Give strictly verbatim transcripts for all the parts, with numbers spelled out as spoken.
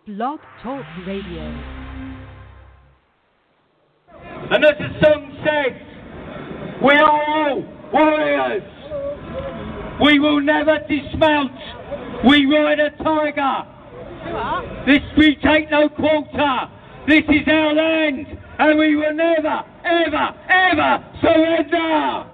Blog Talk Radio. And as the song says, we are all warriors. We will never dismount. We ride a tiger. This we take no quarter. This is our land, and we will never, ever, ever surrender.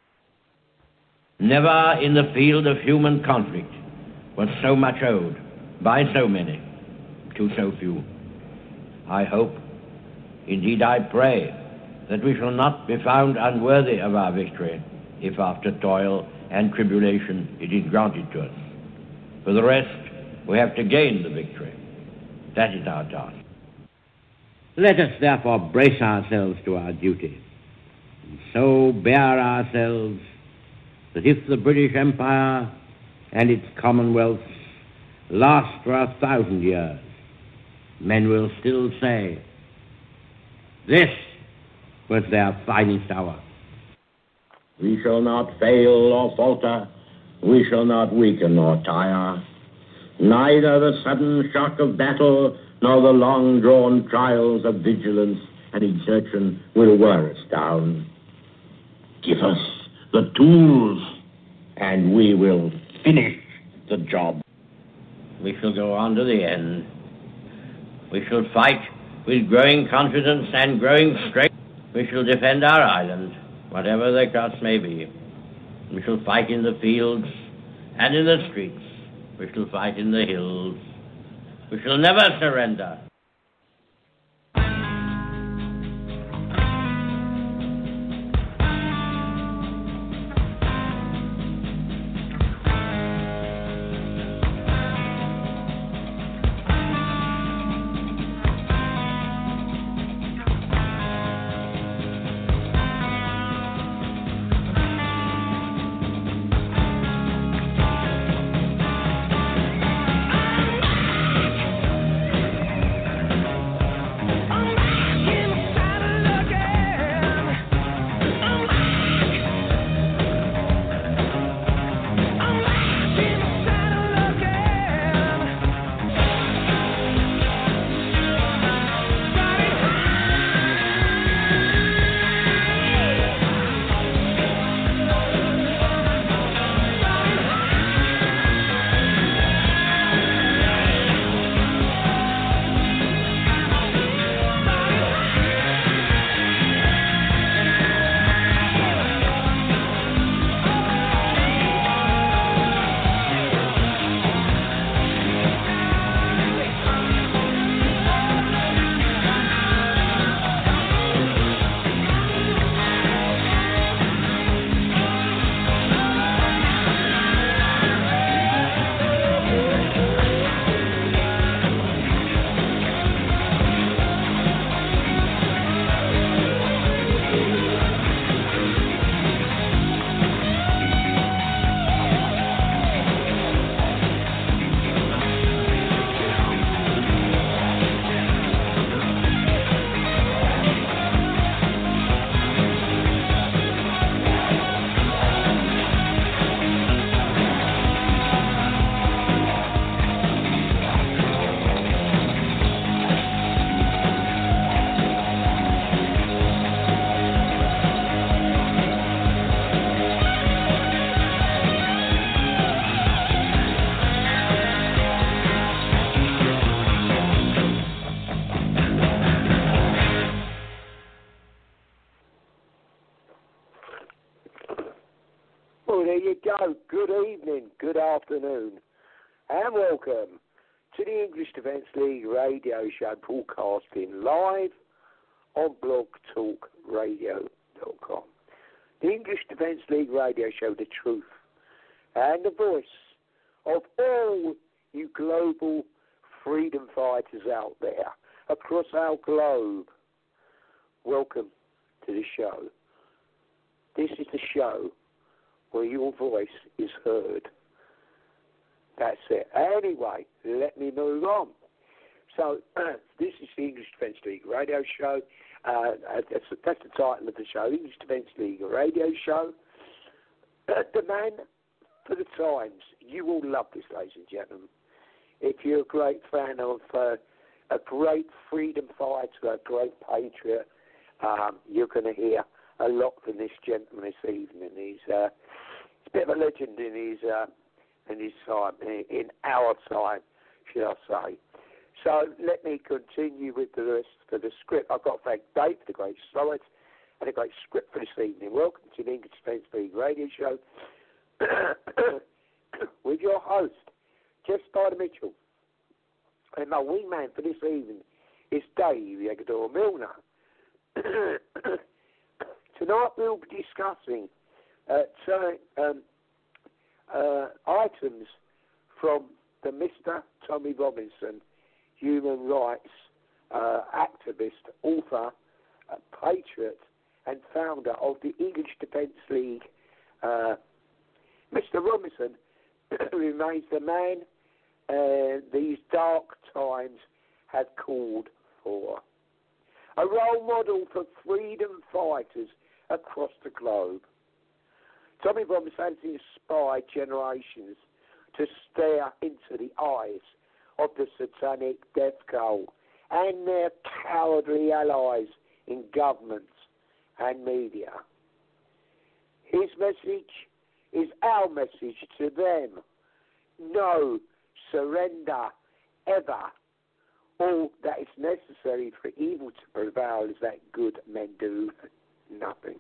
Never in the field of human conflict was so much owed by so many to so few. I hope, indeed I pray, that we shall not be found unworthy of our victory if after toil and tribulation it is granted to us. For the rest, we have to gain the victory. That is our task. Let us therefore brace ourselves to our duty, and so bear ourselves that if the British Empire and its commonwealths last for a thousand years, men will still say, this was their finest hour. We shall not fail or falter. We shall not weaken or tire. Neither the sudden shock of battle nor the long-drawn trials of vigilance and exertion will wear us down. Give us the tools, and we will finish the job. We shall go on to the end. We shall fight with growing confidence and growing strength. We shall defend our island, whatever the cost may be. We shall fight in the fields and in the streets. We shall fight in the hills. We shall never surrender. Good evening, good afternoon, and welcome to the English Defence League radio show, broadcasting live on blog talk radio dot com. The English Defence League radio show, the truth and the voice of all you global freedom fighters out there across our globe. Welcome to the show. This is the show where your voice is heard. That's it. Anyway, let me move on. So, uh, this is the English Defence League radio show. Uh, that's, that's the title of the show, English Defence League radio show. Uh, the man for the times. You will love this, ladies and gentlemen. if you're a great fan of uh, a great freedom fighter, a great patriot, um, you're going to hear a lot from this gentleman this evening. He's, uh, he's a bit of a legend in his uh, in his time, in our time, should I say. So let me continue with the rest of the script. I've got to thank Dave for the great slide and a great script for this evening. Welcome to the English Defence League radio show with your host, Jeff Spider Mitchell. And my wingman for this evening is Dave Agador Milner. Tonight we'll be discussing uh, certain um, uh, items from the Mister Tommy Robinson, human rights uh, activist, author, uh, patriot, and founder of the English Defence League. Uh, Mister Robinson remains the man uh, these dark times have called for. A role model for freedom fighters across the globe. Tommy Robinson has inspired generations to stare into the eyes of the satanic death cult and their cowardly allies in governments and media. His message is our message to them. No surrender ever. All that is necessary for evil to prevail is that good men do nothing.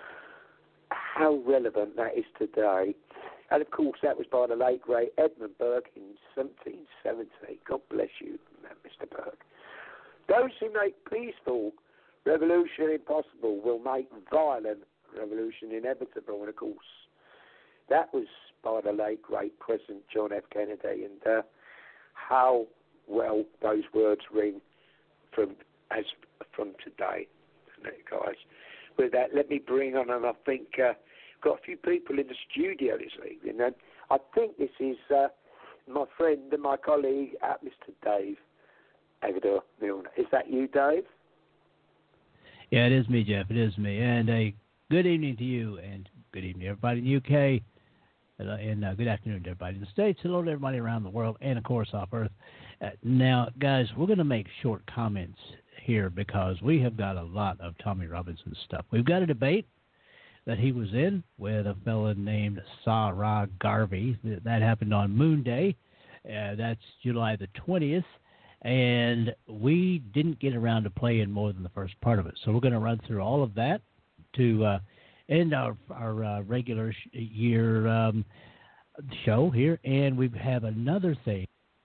How relevant that is today. And of course, that was by the late great Edmund Burke in seventeen seventy. God bless you, Mister Burke. Those who make peaceful revolution impossible will make violent revolution inevitable. And of course, that was by the late great President John F. Kennedy. And uh, how well those words ring from as from today, guys. With that, let me bring on, and I think uh, got a few people in the studio this evening, and I think this is uh, my friend and my colleague, uh, Mister Dave Agador Milner. Is that you, Dave? Yeah, it is me, Jeff. It is me. And a good evening to you, and good evening to everybody in the U K, and uh, good afternoon to everybody in the States. Hello to everybody around the world, and of course off Earth. Uh, now, guys, we're going to make short comments here because we have got a lot of Tommy Robinson stuff. We've got a debate that he was in with a fellow named Sarah Garvey. That happened on Moon Day. Uh, that's July the twentieth. And we didn't get around to playing more than the first part of it. So we're going to run through all of that to uh, end our, our uh, regular sh- year um, show here. And we have another thing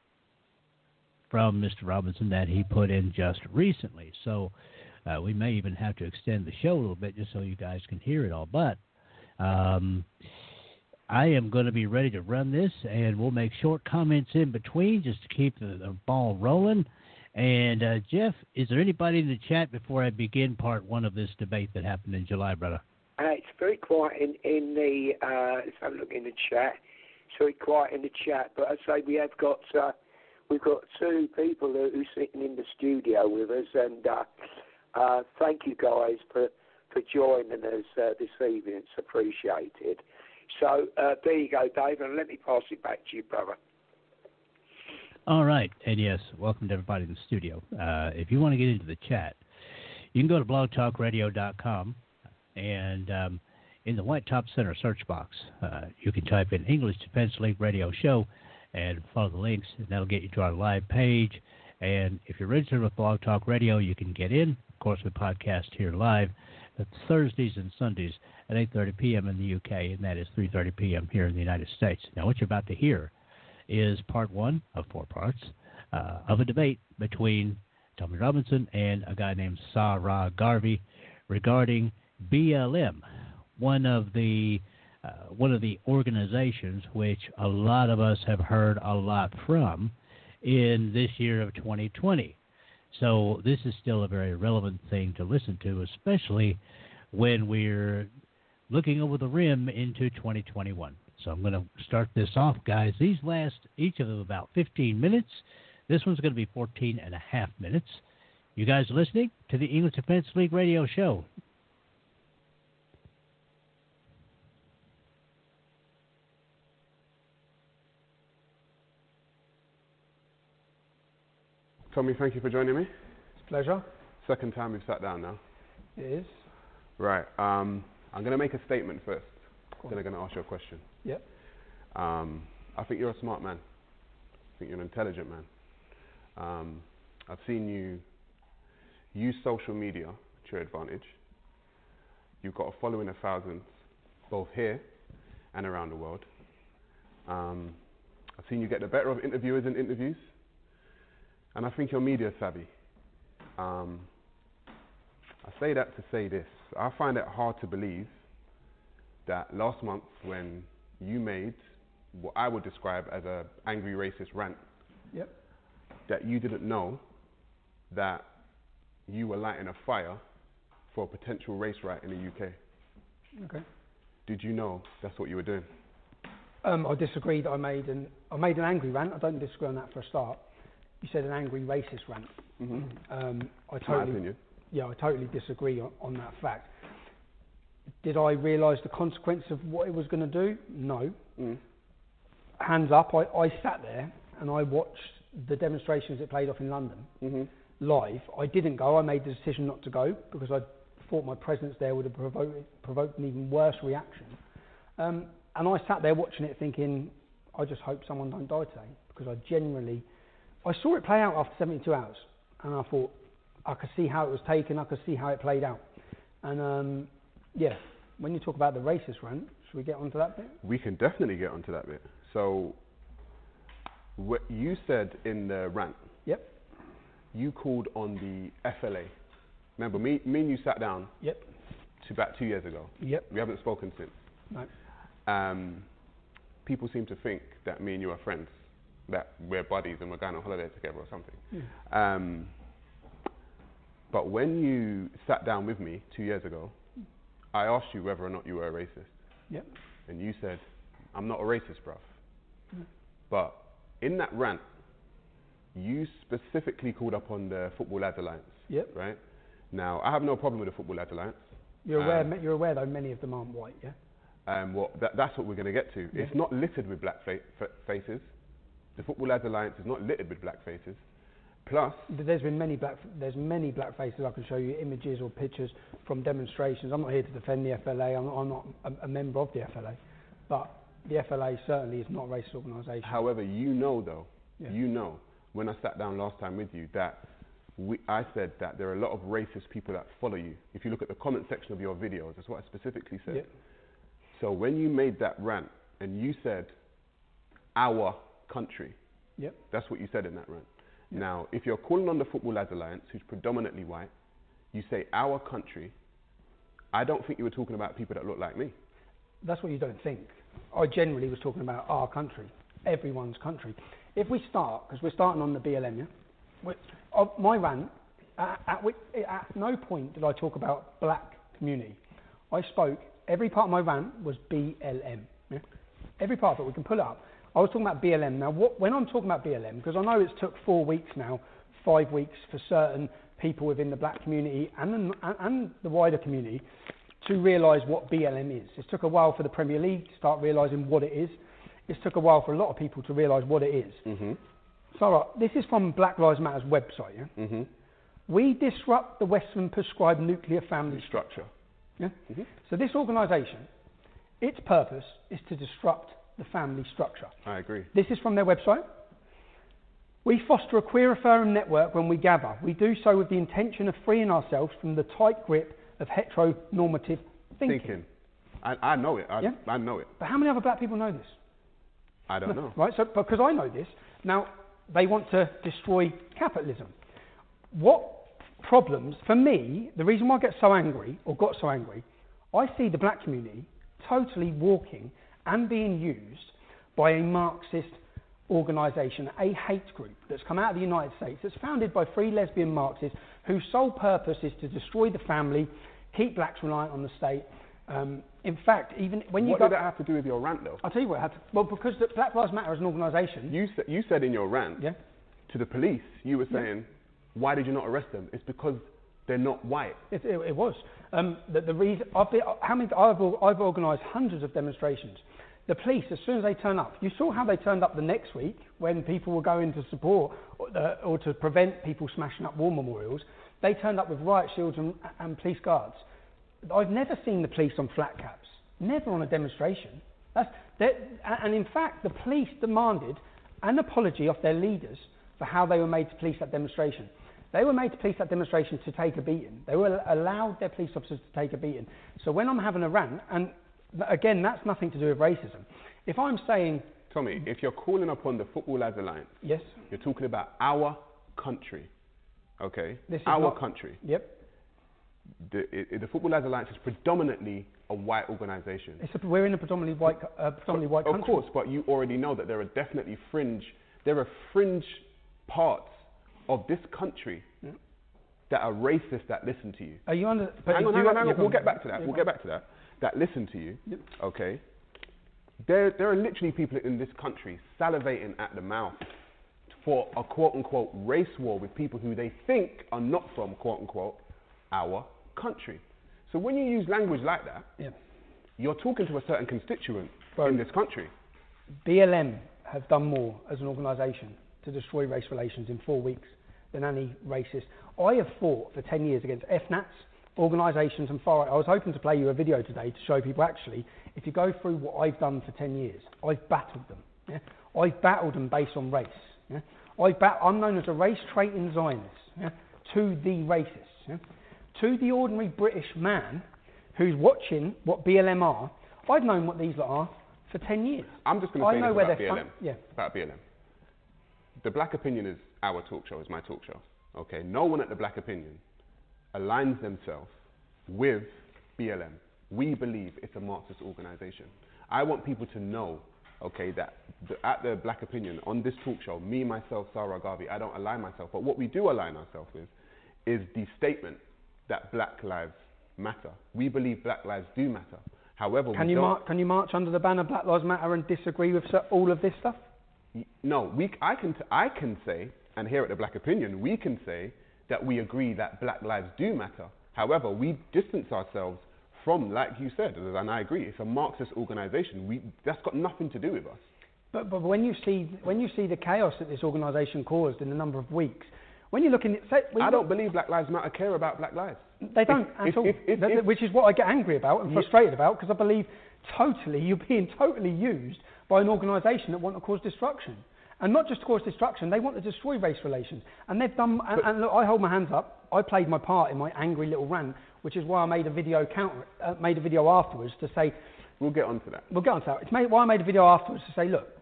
from Mister Robinson that he put in just recently. So uh, we may even have to extend the show a little bit just so you guys can hear it all. But um, I am going to be ready to run this, and we'll make short comments in between just to keep the, the ball rolling. And, uh, Jeff, is there anybody in the chat before I begin part one of this debate that happened in July, brother? Uh, it's very quiet in, in the, uh, let's have a look in the chat. It's very quiet in the chat, but I say we have got... Uh, We've got two people who are sitting in the studio with us, and uh, uh, thank you guys for, for joining us uh, this evening. It's appreciated. So uh, there you go, Dave, and let me pass it back to you, brother. All right, and yes, welcome to everybody in the studio. Uh, if you want to get into the chat, you can go to blog talk radio dot com, and um, in the white top center search box, uh, you can type in English Defense League Radio Show, and follow the links, and that'll get you to our live page. And if you're registered with Blog Talk Radio, you can get in. Of course, we podcast here live. That's Thursdays and Sundays at eight thirty p.m. in the U K, and that is three thirty p.m. here in the United States. Now, what you're about to hear is part one of four parts uh, of a debate between Tommy Robinson and a guy named Sarah Garvey regarding B L M, one of the Uh, one of the organizations which a lot of us have heard a lot from in this year of twenty twenty. So this is still a very relevant thing to listen to, especially when we're looking over the rim into twenty twenty-one. So I'm going to start this off, guys. These last, each of them, about fifteen minutes. This one's going to be fourteen and a half minutes. You guys listening to the English Defense League radio show. Tommy, thank you for joining me. It's a pleasure. Second time we've sat down now. It is. Right. Um, I'm going to make a statement first. Then I'm going to ask you a question. Yep. Um, I think you're a smart man. I think you're an intelligent man. Um, I've seen you use social media to your advantage. You've got a following of thousands, both here and around the world. Um, I've seen you get the better of interviewers in interviews. And I think you're media savvy. Um, I say that to say this. I find it hard to believe that last month when you made what I would describe as a angry racist rant, yep. that you didn't know that you were lighting a fire for a potential race riot in the U K. Okay. Did you know that's what you were doing? Um, I disagree that I made an I made an angry rant. I don't disagree on that for a start. You said an angry racist rant. Mm-hmm. Um, I That's my totally, opinion. Yeah, I totally disagree on, on that fact. Did I realise the consequence of what it was going to do? No. Mm. Hands up, I, I sat there and I watched the demonstrations that played off in London mm-hmm. live. I didn't go. I made the decision not to go because I thought my presence there would have provoked, provoked an even worse reaction. Um, and I sat there watching it thinking, I just hope someone don't die today, because I genuinely, I saw it play out after seventy-two hours, and I thought, I could see how it was taken, I could see how it played out. And um, yeah, when you talk about the racist rant, should we get onto that bit? We can definitely get onto that bit. So, what you said in the rant, yep. you called on the F L A. Remember, me, me and you sat down yep. to about two years ago. Yep. We haven't spoken since. No. Um, people seem to think that me and you are friends, that we're buddies and we're going on holiday together or something. Yeah. Um, but when you sat down with me two years ago, I asked you whether or not you were a racist. Yep. And you said, I'm not a racist, bruv. No. But in that rant, you specifically called up on the Football Lads Alliance. Yep. Right? Now, I have no problem with the Football Lads Alliance. You're aware, um, you're aware though, many of them aren't white, yeah? Um, well, that, that's what we're going to get to. Yeah. It's not littered with black fa- f- faces. The Football Lads Alliance is not littered with black faces. Plus, there's been many black. There's many black faces. I can show you images or pictures from demonstrations. I'm not here to defend the F L A. I'm not, I'm not a, a member of the F L A, but the F L A certainly is not a racist organisation. However, you know though, yeah. you know, when I sat down last time with you, that we, I said that there are a lot of racist people that follow you. If you look at the comment section of your videos, that's what I specifically said. Yeah. So when you made that rant and you said, our country, yep. that's what you said in that rant. Yep. Now, if you're calling on the Football Lads Alliance, who's predominantly white, you say our country, I don't think you were talking about people that look like me. That's what you don't think. I generally was talking about our country, everyone's country. If we start, because we're starting on the B L M, yeah? Which, of my rant, at, at, which, at no point did I talk about black community. I spoke, every part of my rant was B L M. Yeah? Every part of it, we can pull it up. I was talking about B L M. Now, what, when I'm talking about B L M, because I know it's took four weeks now, five weeks for certain people within the black community and the, and, and the wider community to realise what B L M is. It took a while for the Premier League to start realising what it is. It took a while for a lot of people to realise what it is. Mm-hmm. So, right, this is from Black Lives Matter's website. Yeah? Mm-hmm. We disrupt the Western prescribed nuclear family structure. Yeah? Mm-hmm. So this organisation, its purpose is to disrupt the family structure. I agree. This is from their website. We foster a queer affirming network when we gather. We do so with the intention of freeing ourselves from the tight grip of heteronormative thinking. Thinking. I, I know it. I, yeah? I know it. But how many other black people know this? I don't know. Right, so because I know this, now they want to destroy capitalism. What problems, for me, the reason why I get so angry, or got so angry, I see the black community totally walking and being used by a Marxist organisation, a hate group that's come out of the United States, that's founded by three lesbian Marxists whose sole purpose is to destroy the family, keep blacks reliant on the state. Um, in fact, even when you what got... did that have to do with your rant, though? I'll tell you what it had to... Well, because the Black Lives Matter as an organisation... You, sa- you said in your rant yeah? to the police, you were saying, yeah. why did you not arrest them? It's because they're not white. It, it, it was. Um, the, the reason... I've been, how many, I've, I've organised hundreds of demonstrations The police, as soon as they turn up, you saw how they turned up the next week when people were going to support or, uh, or to prevent people smashing up war memorials. They turned up with riot shields and, and police guards. I've never seen the police on flat caps, never on a demonstration. That's, and in fact, the police demanded an apology off their leaders for how they were made to police that demonstration. They were made to police that demonstration to take a beating. They were allowed their police officers to take a beating. So when I'm having a rant, and again, that's nothing to do with racism. If I'm saying... Tommy, if you're calling upon the Football Lads Alliance, yes, you're talking about our country, okay? This is our not, country. Yep. The, it, the Football Lads Alliance is predominantly a white organisation. It's a, we're in a predominantly white, uh, predominantly white country. Of course, but you already know that there are definitely fringe, there are fringe parts of this country yeah. that are racist that listen to you. Are you under... But hang on, hang on, hang on. We'll get back to that. Yeah, we'll get back to that. That listen to you, yep. okay? There, there are literally people in this country salivating at the mouth for a quote-unquote race war with people who they think are not from quote-unquote our country. So when you use language like that, yeah. you're talking to a certain constituent Bro, in this country. B L M have done more as an organisation to destroy race relations in four weeks than any racist. I have fought for ten years against F NATs, organisations and far right. I was hoping to play you a video today to show people actually, if you go through what I've done for ten years, I've battled them. Yeah? I've battled them based on race. Yeah? I've bat- I'm known as a race-traiting Zionist yeah? to the racists. Yeah? To the ordinary British man who's watching what B L M are, I've known what these lot are for ten years. I'm just going to say know this where about they're B L M. Fun- yeah. About B L M. The Black Opinion is our talk show, is my talk show. Okay, no one at the Black Opinion aligns themselves with B L M. We believe it's a Marxist organisation. I want people to know, okay, that the, at the Black Opinion, on this talk show, me, myself, Sarah Garvey, I don't align myself, but what we do align ourselves with is the statement that Black Lives Matter. We believe Black lives do matter. However, can we you don't... mar- can you march under the banner Black Lives Matter and disagree with all of this stuff? No, we, I, can t- I can say, and here at the Black Opinion, we can say that we agree that Black lives do matter. However, we distance ourselves from, like you said, and I agree, it's a Marxist organisation. We, that's got nothing to do with us. But, but when you see when you see the chaos that this organisation caused in a number of weeks, when you're looking at... Say, I don't believe Black Lives Matter care about Black lives. They don't if, at if, all, if, if, that, if, which is what I get angry about and frustrated yeah. about, because I believe totally you're being totally used by an organisation that want to cause destruction. And not just to cause destruction, they want to destroy race relations. And they've done, and, and look, I hold my hands up, I played my part in my angry little rant, which is why I made a video counter, uh, made a video afterwards to say... We'll get onto that. We'll get onto that. It's made, why I made a video afterwards to say, look,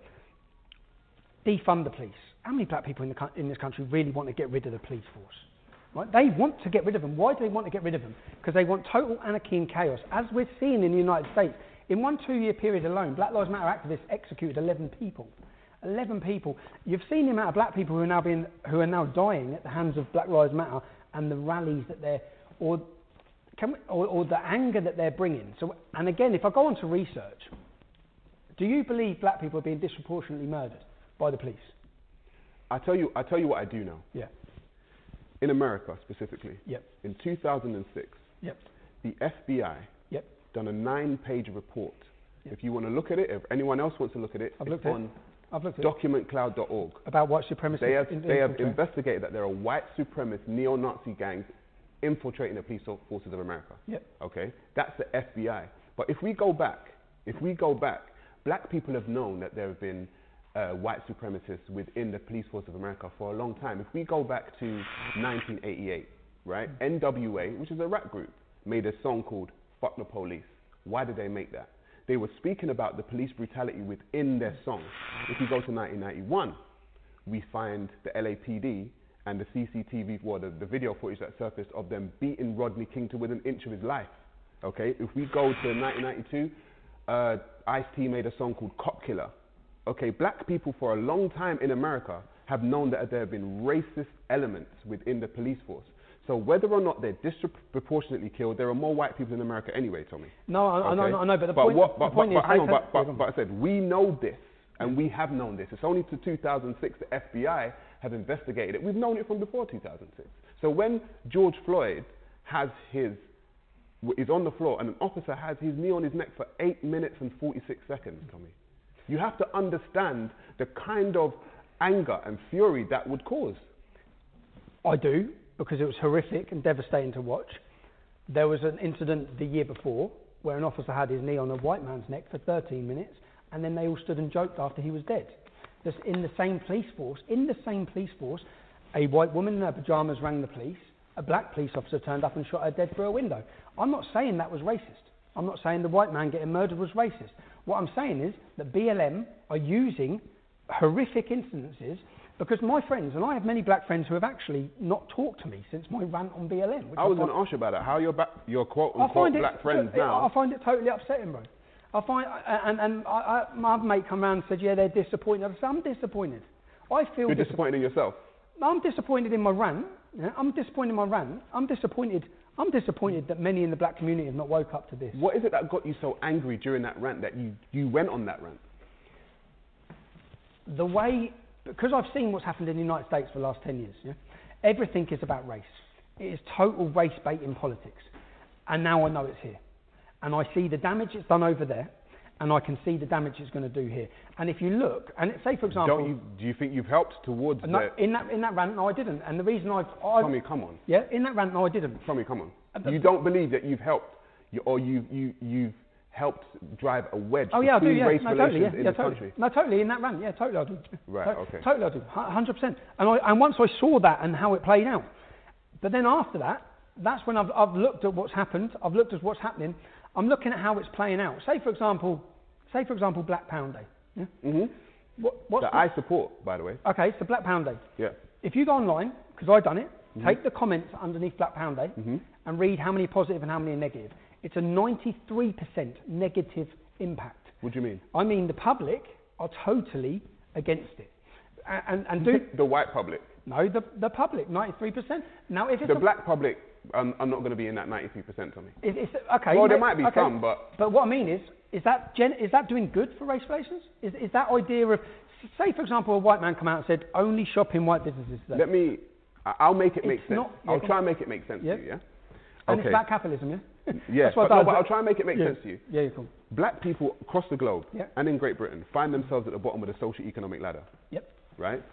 defund the police. How many black people in, the, in this country really want to get rid of the police force? Right? They want to get rid of them. Why do they want to get rid of them? Because they want total anarchy and chaos. As we're seeing in the United States, in one two-year period alone, Black Lives Matter activists executed eleven people. eleven people. You've seen the amount of black people who are now being, who are now dying at the hands of Black Lives Matter and the rallies that they're, or, can we, or, or the anger that they're bringing. So, and again, if I go on to research, do you believe black people are being disproportionately murdered by the police? I tell you, I tell you what I do know. Yeah. In America specifically, yep. in two thousand six, yep. the F B I yep. done a nine-page report. Yep. If you want to look at it, if anyone else wants to look at it, I've it's on it. document cloud dot org. About white supremacists. They have, in, they have infiltrate. investigated that there are white supremacist neo-Nazi gangs infiltrating the police forces of America. Yep. Okay, that's the F B I. But if we go back, if we go back, black people have known that there have been uh, white supremacists within the police force of America for a long time. If we go back to nineteen eighty-eight, right, N W A, which is a rap group, made a song called "Fuck the Police." Why did they make that? They were speaking about the police brutality within their song. If you go to nineteen ninety-one, we find the L A P D and the C C T V, well, the, the video footage that surfaced of them beating Rodney King to within an inch of his life. Okay, if we go to nineteen ninety-two, uh, Ice-T made a song called Cop Killer. Okay, black people for a long time in America have known that there have been racist elements within the police force. So whether or not they're disproportionately killed, there are more white people in America anyway, Tommy. No, I, okay? I, know, I know, but the but point, what, but, the point but, is... But, hang on, but, but, but I said, we know this, and we have known this. It's only to two thousand six the F B I have investigated it. We've known it from before two thousand six. So when George Floyd has his w- is on the floor and an officer has his knee on his neck for eight minutes and forty-six seconds, Tommy. You have to understand the kind of anger and fury that would cause. I do, because it was horrific and devastating to watch. There was an incident the year before where an officer had his knee on a white man's neck for thirteen minutes, and then they all stood and joked after he was dead. Just in the same police force, in the same police force, a white woman in her pyjamas rang the police, a black police officer turned up and shot her dead through a window. I'm not saying that was racist. I'm not saying the white man getting murdered was racist. What I'm saying is that B L M are using horrific incidences, because my friends, and I have many black friends who have actually not talked to me since my rant on B L M. I was going to ask you about that. How your ba- your quote unquote black friends it, now? I find it totally upsetting, bro. I find, and, and I, I, my mate come round and said, yeah, they're disappointed. I said, I'm disappointed. I feel You're disappointed in yourself? I'm disappointed in my rant. Yeah? I'm disappointed in my rant. I'm disappointed. I'm disappointed that many in the black community have not woke up to this. What is it that got you so angry during that rant that you, you went on that rant? The way, because I've seen what's happened in the United States for the last ten years. Yeah? Everything is about race. It is total race bait in politics. And now I know it's here. And I see the damage it's done over there, and I can see the damage it's going to do here. And if you look, and say for example, Don't you, do you think you've helped towards no, the... in that in that rant? No, I didn't. And the reason I've, I've Tommy, come on. Yeah, in that rant, no, I didn't. Tommy, come on. Uh, You don't believe that you've helped, you, or you you you've helped drive a wedge Oh yeah, I do. between Yeah, race no, relations totally. Yeah, in yeah, the totally. country? No, totally in that rant. Yeah, totally I do. Right. To- Okay. Totally I do. one hundred percent. And I, and once I saw that and how it played out, but then after that, that's when I've I've looked at what's happened. I've looked at what's happening. I'm looking at how it's playing out. Say for example, say for example, Black Pound Day. Yeah? Mhm. What, what's That the, I support, by the way. okay, so Black Pound Day. Yeah. If you go online, because I've done it, Mhm. take the comments underneath Black Pound Day Mhm. and read how many positive and how many negative. It's a ninety-three percent negative impact. What do you mean? I mean, the public are totally against it. A- And, and do, The white public. no, the, the public, ninety-three percent. Now, if it's The a, black public, um, I'm not going to be in that ninety-three percent, Tommy. It, it's, okay. Well, there ma- might be okay. some, but... But what I mean is, is that gen- is that doing good for race relations? Is, is that idea of, say for example, a white man come out and said, only shop in white businesses today. Let me... I- I'll make it make It's sense. not- yeah, I'll go try on. and make it make sense Yeah. to you, yeah? And Okay. it's about capitalism, yeah? Yeah, That's what but, I no, thought. but I'll try and make it make yeah. sense to you. Yeah, cool. Black people across the globe Yeah. and in Great Britain find themselves at the bottom of the socio-economic ladder, Yep. right?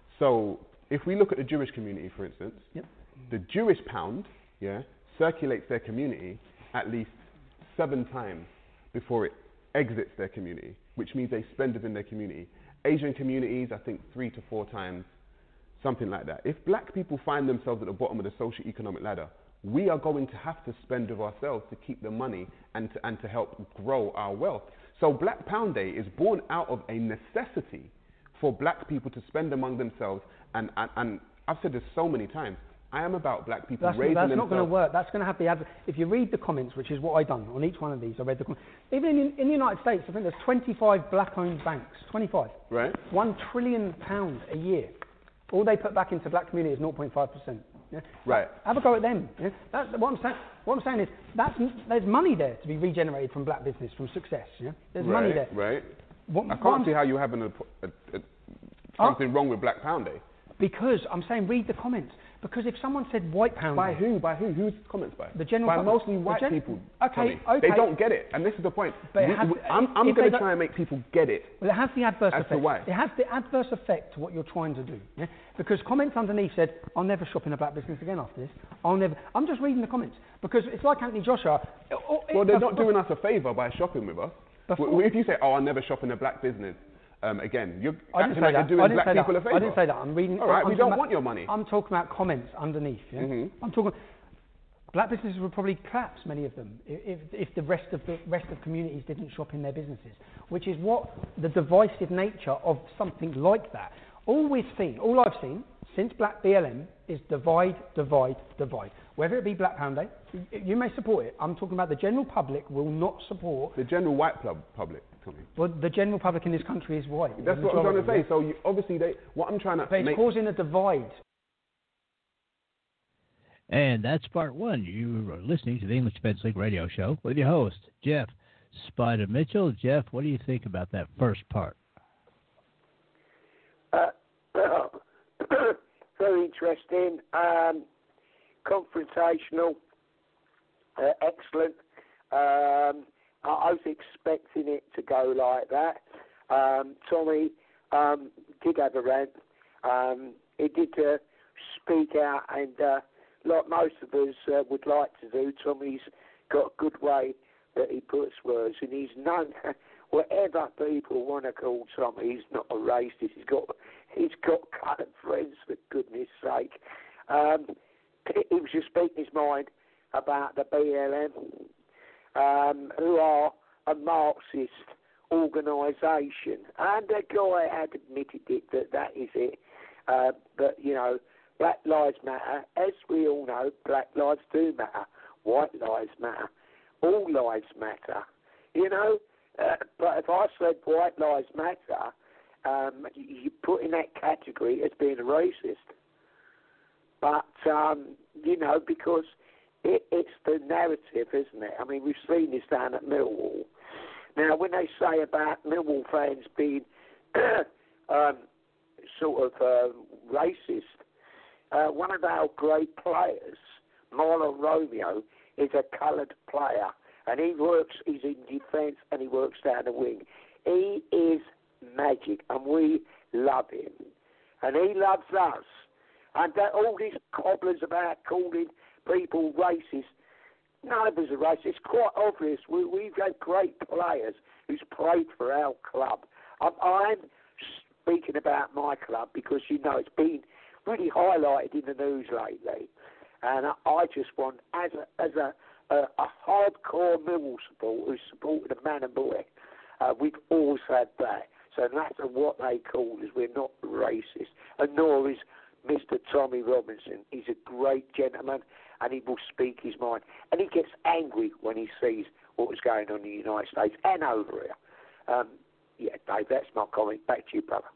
So if we look at the Jewish community, for instance, Yep. the Jewish pound, yeah, circulates their community at least seven times before it exits their community, which means they spend within their community. Asian communities, I think three to four times, something like that. If black people find themselves at the bottom of the socio-economic ladder, we are going to have to spend of ourselves to keep the money and to, and to help grow our wealth. So Black Pound Day is born out of a necessity for black people to spend among themselves. And, and, and I've said this so many times, I am about black people That's, raising that's themselves. not going to work. That's going to have the adver- if you read the comments, which is what I've done on each one of these, I read the comments. Even in, in the United States, I think there's twenty-five black-owned banks. twenty-five. Right. One trillion pounds a year. All they put back into black community is zero point five percent. Yeah? Right. Have a go at them. Yeah? That's, what, I'm saying, what I'm saying is that's, there's money there to be regenerated from black business, from success. Yeah? There's right, money there. Right. What, I what can't I'm- see how you're having a, a, a, something wrong with Black Pound Day. Because I'm saying read the comments. Because if someone said white pound By day, who? By who? Whose comments by? The general by public. mostly The white gen- people. Okay, Tommy. okay. They don't get it, and this is the point. But it We- has- we- I'm, I'm if they going to don't- try and make people get it. well, it has the adverse As to effect. why? It has the adverse effect to what you're trying to do. Yeah? Because comments underneath said, "I'll never shop in a black business again after this. I'll never." I'm just reading the comments because it's like Anthony Joshua. It- or- it- Well, they're before- not doing us a favour by shopping with us. Before- W- If you say, "Oh, I'll never shop in a black business," um, again, you're I didn't acting say like that. you're doing I didn't black say people that. a favour. I didn't say that. I'm reading. All right, I'm we talking don't about- want your money. I'm talking about comments underneath. Yeah? Mhm. I'm talking. Black businesses would probably collapse, many of them, i- if, if the rest of the rest of communities didn't shop in their businesses, which is what the divisive nature of something like that. All we've seen, all I've seen since Black B L M is divide, divide, divide. Whether it be Black Pound Day, y- you may support it. I'm talking about the general public will not support. The general white pub- public, Tommy. Well, the general public in this country is white. That's The what I'm trying to majority, say. So you, obviously, they. What I'm trying to But it's make. causing a divide. And that's part one. You are listening to the English Defense League radio show with your host, Jeff Spider Mitchell. Jeff, what do you think about that first part? Uh, very interesting, um, confrontational, uh, excellent. Um, I was expecting it to go like that. Um, Tommy um, did have a rant. Um, he did uh, speak out, and uh, like most of us uh, would like to do, Tommy's got a good way that he puts words, and he's known. Whatever people want to call Tommy, he's not a racist. He's got he's got coloured friends, for goodness sake. Um, he was just speaking his mind about the B L M, um, who are a Marxist organisation, and the guy had admitted it that that is it. Uh, but you know, Black Lives Matter. As we all know, Black lives do matter. White lives matter. All lives matter. You know. Uh, but if I said white lives matter, um, you put in that category as being a racist. But, um, you know, because it, it's the narrative, isn't it? I mean, we've seen this down at Millwall. Now, when they say about Millwall fans being um, sort of uh, racist, uh, one of our great players, Marlon Romeo, is a coloured player. And he works, he's in defence and he works down the wing. He is magic and we love him. And he loves us. And that, all these cobblers about calling people racist, none of us are racist. It's quite obvious. We, we've had great players who's played for our club. I'm, I'm speaking about my club because, you know, it's been really highlighted in the news lately. And I, I just want, as a, as a, A, a hardcore Millwall support who supported a man and boy. Uh, we've always had that. So no matter what they call us, we're not racist. And nor is Mister Tommy Robinson. He's a great gentleman and he will speak his mind. And he gets angry when he sees what was going on in the United States and over here. Um, yeah, Dave, that's my comment. Back to you, brother.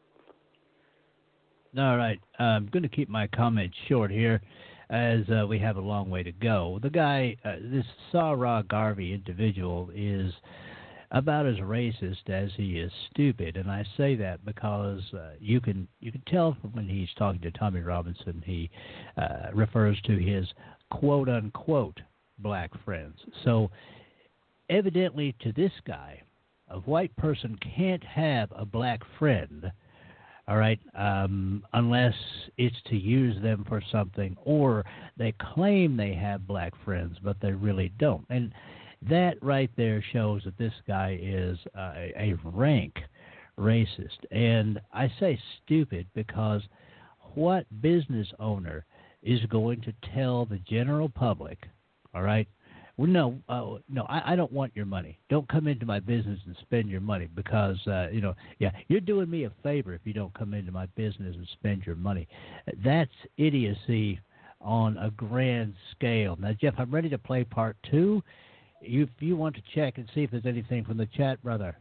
All right. I'm going to keep my comments short here, as uh, we have a long way to go. The guy, uh, this Sarah Garvey individual, is about as racist as he is stupid, and I say that because uh, you can you can tell from when he's talking to Tommy Robinson, he uh, refers to his quote unquote black friends. So evidently, to this guy, a white person can't have a black friend. All right, um, unless it's to use them for something, or they claim they have black friends, but they really don't. And that right there shows that this guy is uh, a, a rank racist. And I say stupid because what business owner is going to tell the general public, all right, well, no, uh, no, I, I don't want your money. Don't come into my business and spend your money because, uh, you know, yeah, you're doing me a favor if you don't come into my business and spend your money. That's idiocy on a grand scale. Now, Jeff, I'm ready to play part two. You, if you want to check and see if there's anything from the chat, brother.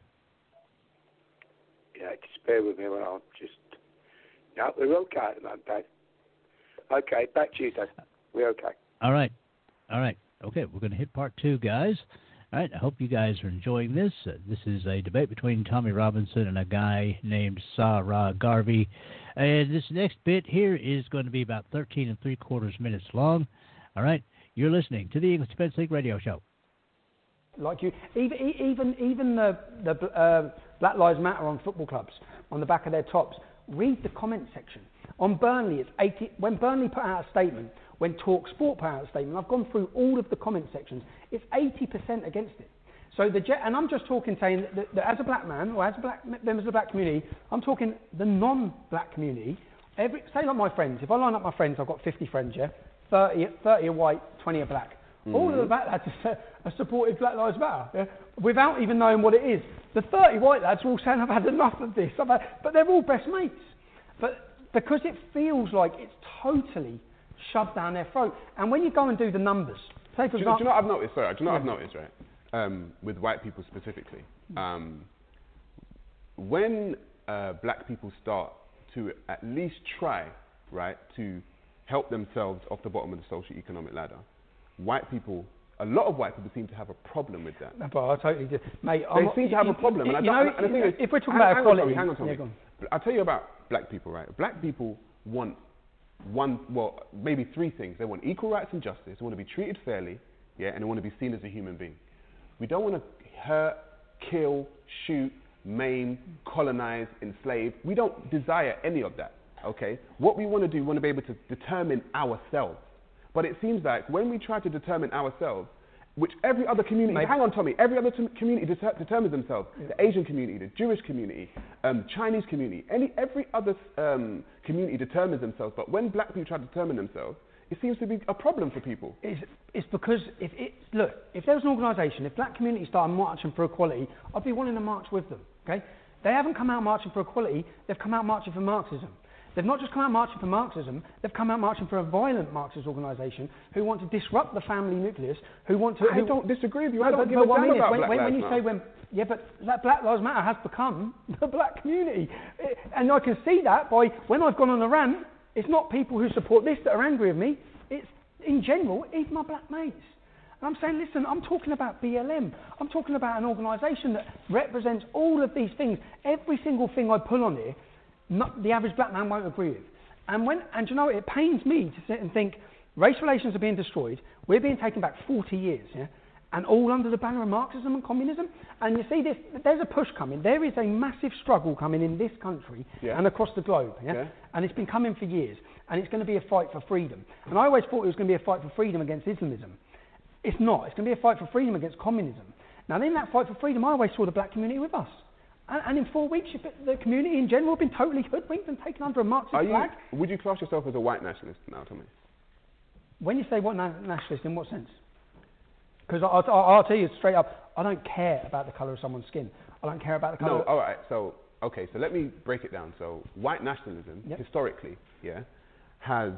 Yeah, just bear with me when I'm just... No, we're okay at the moment, Dave. Okay, back to you, Dave. We're okay. All right. All right. Okay, we're going to hit part two, guys. All right, I hope you guys are enjoying this. Uh, this is a debate between Tommy Robinson and a guy named Sarah Garvey. And this next bit here is going to be about thirteen and three quarters minutes long. All right, you're listening to the English Defence League radio show. Like you, even even even the the uh, Black Lives Matter on football clubs on the back of their tops. Read the comment section. On Burnley, it's eighty. When Burnley put out a statement, when Talk Sport put out a statement, I've gone through all of the comment sections. It's eighty percent against it. So the and I'm just talking, saying that, that as a black man or as a black members of the black community, I'm talking the non-black community. Every say like my friends. If I line up my friends, I've got fifty friends. Yeah, thirty, thirty are white, twenty are black. Mm-hmm. All of the black lads are supported Black Lives Matter, yeah? Without even knowing what it is. The thirty white lads are all saying, I've had enough of this, I've had, but they're all best mates. But because it feels like it's totally shoved down their throat. And when you go and do the numbers, say for do, you, do you know what I've noticed? Sorry, do you know what I've noticed, right? Um, with white people specifically, um, when uh, black people start to at least try, right, to help themselves off the bottom of the socio-economic ladder, white people, a lot of white people seem to have a problem with that. No, but I totally do. Mate, they I'm, seem to have a problem. You, and you I know, and the thing is, if we're talking hang, about hang equality... On, Tommy, hang on, Tommy. Yeah, I'll tell you about black people, right? Black people want one, well, maybe three things. They want equal rights and justice. They want to be treated fairly. yeah, and they want to be seen as a human being. We don't want to hurt, kill, shoot, maim, colonize, enslave. We don't desire any of that, okay? What we want to do, we want to be able to determine ourselves. But it seems like when we try to determine ourselves, which every other community, Maybe. hang on Tommy, every other t- community deter- determines themselves. Yeah. The Asian community, the Jewish community, um, Chinese community, any, every other um, community determines themselves. But when black people try to determine themselves, it seems to be a problem for people. It's, it's because, if it, look, if there was an organisation, if black communities started marching for equality, I'd be wanting to march with them, okay? They haven't come out marching for equality, they've come out marching for Marxism. They've not just come out marching for Marxism, they've come out marching for a violent Marxist organisation who want to disrupt the family nucleus, who want to... I who, don't disagree with you, no, I don't but, give but a what damn I mean about is, when, Black when, Lives when you Matter. say when... Yeah, but that Black Lives Matter has become the black community. It, and I can see that by when I've gone on a rant, it's not people who support this that are angry with me, it's in general, even my black mates. And I'm saying, listen, I'm talking about B L M. I'm talking about an organisation that represents all of these things. Every single thing I pull on here, not, the average black man won't agree with. And when, and you know, it pains me to sit and think race relations are being destroyed. We're being taken back forty years, yeah, and all under the banner of Marxism and communism. And you see this, there's a push coming. There is a massive struggle coming in this country yeah. and across the globe, yeah? yeah, and it's been coming for years. And it's going to be a fight for freedom. And I always thought it was going to be a fight for freedom against Islamism. It's not. It's going to be a fight for freedom against communism. Now, in that fight for freedom, I always saw the black community with us. And, and in four weeks, the community in general have been totally hoodwinked and taken under a Marxist Are you, flag. Would you class yourself as a white nationalist now, Tommy? When you say what na- nationalist, in what sense? Because I'll, I'll, I'll tell you straight up, I don't care about the colour of someone's skin. I don't care about the colour... No, all right, so, okay, so let me break it down. So, white nationalism, yep. historically, yeah, has...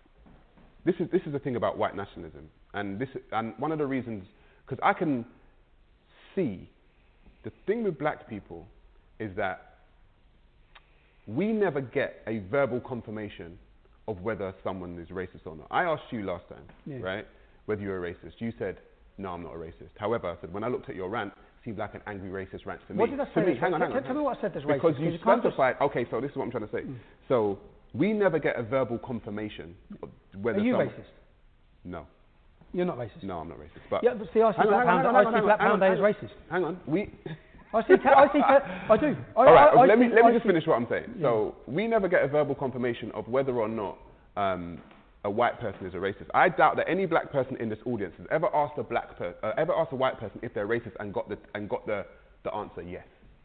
This is, this is the thing about white nationalism. And, this, and one of the reasons... Because I can see... The thing with black people is that we never get a verbal confirmation of whether someone is racist or not. I asked you last time, yeah. right, whether you're a racist. You said, no, I'm not a racist. However, I said, when I looked at your rant, it seemed like an angry racist rant for me. What did I say? Me, hang on, hang on. Tell me what I said that's racist. Because you, you specified, just... okay, so this is what I'm trying to say. Mm. So, we never get a verbal confirmation of whether Are you someone... racist? No. You're not racist? No, I'm not racist. But yeah, but see, I see Black Pound as racist. Hang on, we... I see, I see, I do. I, All right, I, I let me, see, let me I just see. finish what I'm saying. Yeah. So, we never get a verbal confirmation of whether or not um, a white person is a racist. I doubt that any black person in this audience has ever asked a black per- uh, ever asked a white person if they're racist and got the and got the, the answer yes.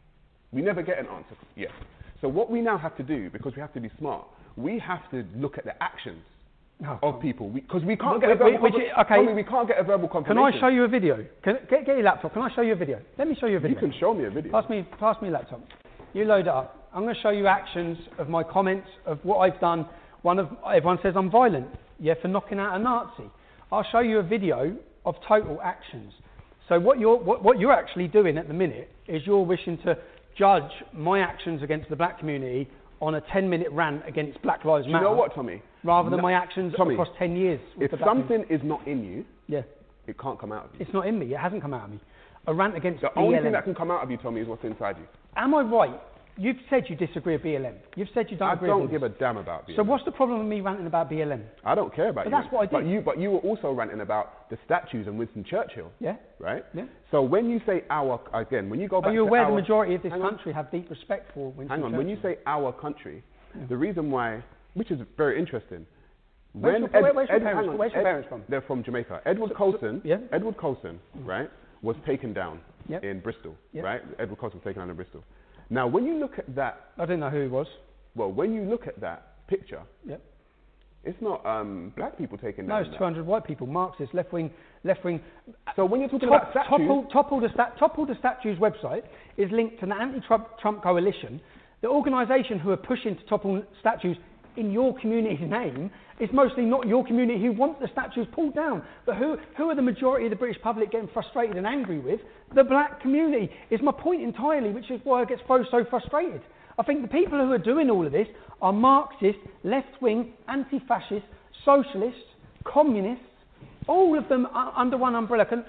We never get an answer yes. So what we now have to do, because we have to be smart, we have to look at the actions oh, of people, because we, we can't get a verbal which, confirmation. okay. Tommy, we can't get a verbal confirmation. Can I show you a video? Can, get, get your laptop. Can I show you a video? Let me show you a video. You can show me a video. Pass me, pass me a laptop. You load it up. I'm going to show you actions of my comments of what I've done. One of everyone says I'm violent, yeah, for knocking out a Nazi. I'll show you a video of total actions. So what you're what, what you're actually doing at the minute is you're wishing to judge my actions against the black community on a ten-minute rant against Black Lives Matter. Do you know what, Tommy? Rather than no, my actions Tommy, across ten years. If something is not in you, yeah, it can't come out of you. It's not in me. It hasn't come out of me. A rant against the B L M. only thing that can come out of you, Tommy, is what's inside you. Am I right? You've said you disagree with B L M. You've said you don't I agree don't with give this. a damn about B L M. So what's the problem with me ranting about B L M? I don't care about but you. But that's what I did. But you, but you were also ranting about the statues and Winston Churchill. Yeah. Right? Yeah. So when you say our, again, when you go back to Are you aware our, the majority of this hang country on. have deep respect for Winston Hang on, Churchill? when you say our country, yeah. the reason why, which is very interesting, Where's when your, Ed, where's your Ed, parents, on, where's your Ed, parents from? They're from Jamaica. Edward so, Colson, so, yeah? Edward Colson, right, was taken down yep. in Bristol, yep. right? Edward Colson was taken down in Bristol. Now, when you look at that... I didn't know who he was. Well, when you look at that picture, yep. it's not um, black people taking no, down. No, it's two hundred white people, Marxists, left-wing... left-wing. So when you're talking top, about statues... Topple, Topple, the sta- Topple the Statues website is linked to the anti-Trump Trump coalition. The organisation who are pushing to topple statues in your community's name is mostly not your community who want the statues pulled down. But who, who are the majority of the British public getting frustrated and angry with? The black community is my point entirely, which is why I get so, so frustrated. I think the people who are doing all of this are Marxist, left-wing, anti-fascist, socialists, communists, all of them are under one umbrella. Can,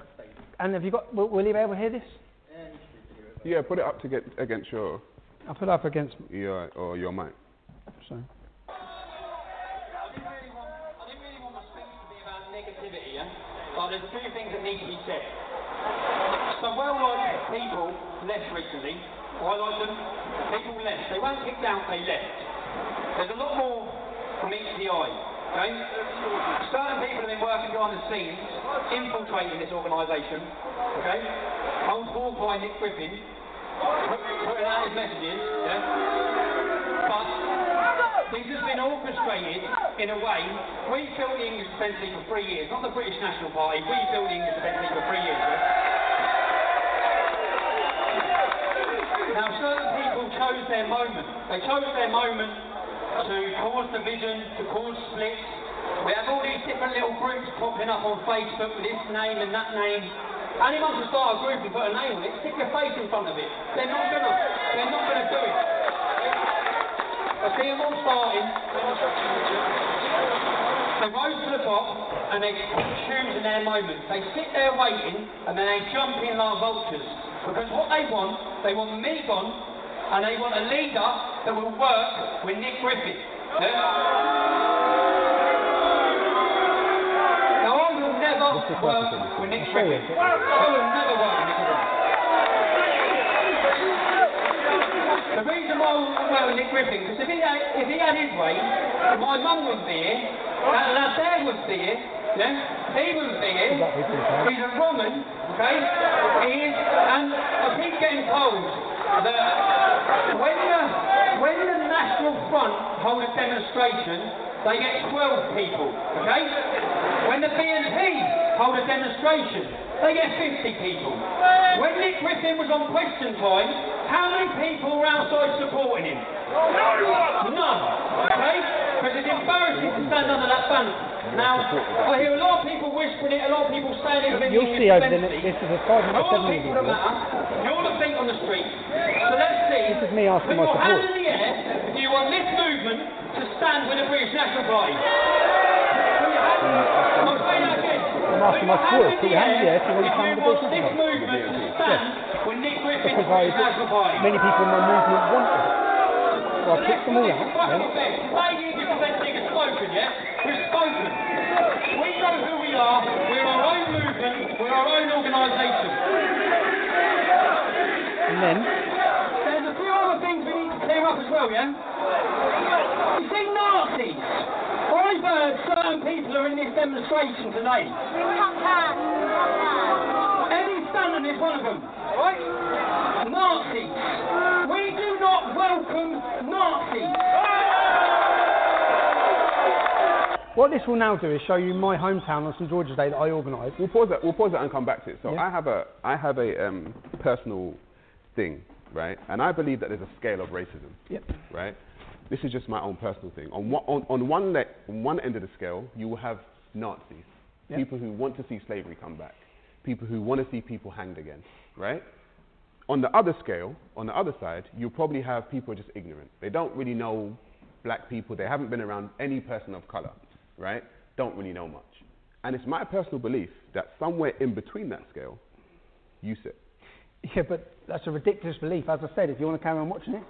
and have you got, will, will you be able to hear this? Yeah, put it up to get against your... I'll put it up against... Your, or your mic. Sorry. but there's a few things that need to be said. Some well-liked people left recently. I like them. People left. They weren't kicked out, they left. There's a lot more from each of the eye. Okay? Certain people have been working behind the scenes, infiltrating this organisation. Okay? Old Hawk by Nick Griffin, put, putting out his messages. Yeah? But this has been orchestrated in a way. We built the English Defence League for three years, not the British National Party. We built the English Defence League for three years. Yeah? Now, certain people chose their moment. They chose their moment to cause division, to cause splits. We have all these different little groups popping up on Facebook with this name and that name. Anyone can start a group and put a name on it, stick your face in front of it. They're not gonna, they're not gonna do it. I see them all starting. They rose to the top and they choose in their moment. They sit there waiting and then they jump in like vultures. Because what they want, they want me gone, and they want a leader that will work with Nick Griffin. Yeah? Now I will never work with Nick Griffin. I will never work with Nick Griffin. The reason why I won't work with Nick Griffin, because if he had, if he had his way, my mum wouldn't be here, and our dad wouldn't be here, yeah? He wouldn't be here. He's a woman, okay? He is, and I keep getting told that when the, when the National Front hold a demonstration, they get twelve people, okay? When the B N P hold a demonstration, they get fifty people. When Nick Griffin was on Question Time, how many people were outside supporting him? None, okay? Because it's embarrassing to stand under that banner. Now, I hear a lot of people whispering it, a lot of people saying it. You'll see over the next, this is a five minute, seven minute video. You're the feet on the street. So let's see. This is me asking my support. Put your hand in the air if you want this movement to stand with the British National Party. Put your hand in the air. I'm saying that again. I'm asking my support. Put your hand in the air if you want to stand with the British National Party. If you want this movement to stand with Nick Griffin and the British National Party. Many people in my movement want it. So I picked them all out. Today you can present a slogan, yeah? We've spoken. We know who we are. We're our own movement. We're our own organisation. And then? There's a few other things we need to clear up as well, yeah? You see Nazis. I've heard certain people are in this demonstration today. Eddie Stanton is one of them, right? Nazis. We do not welcome Nazis. What this will now do is show you my hometown on St George's Day that I organised. We'll pause that. We'll pause that and come back to it. So yeah. I have a, I have a um, personal thing, right? And I believe that there's a scale of racism. Yep. Right. This is just my own personal thing. On one, on, on one le- on one end of the scale, you will have Nazis, yep. people who want to see slavery come back, people who want to see people hanged again, right? On the other scale, on the other side, you'll probably have people just ignorant. They don't really know black people. They haven't been around any person of colour, right? Don't really know much. And it's my personal belief that somewhere in between that scale, you sit. Yeah, but that's a ridiculous belief. As I said, if you want to carry on watching it,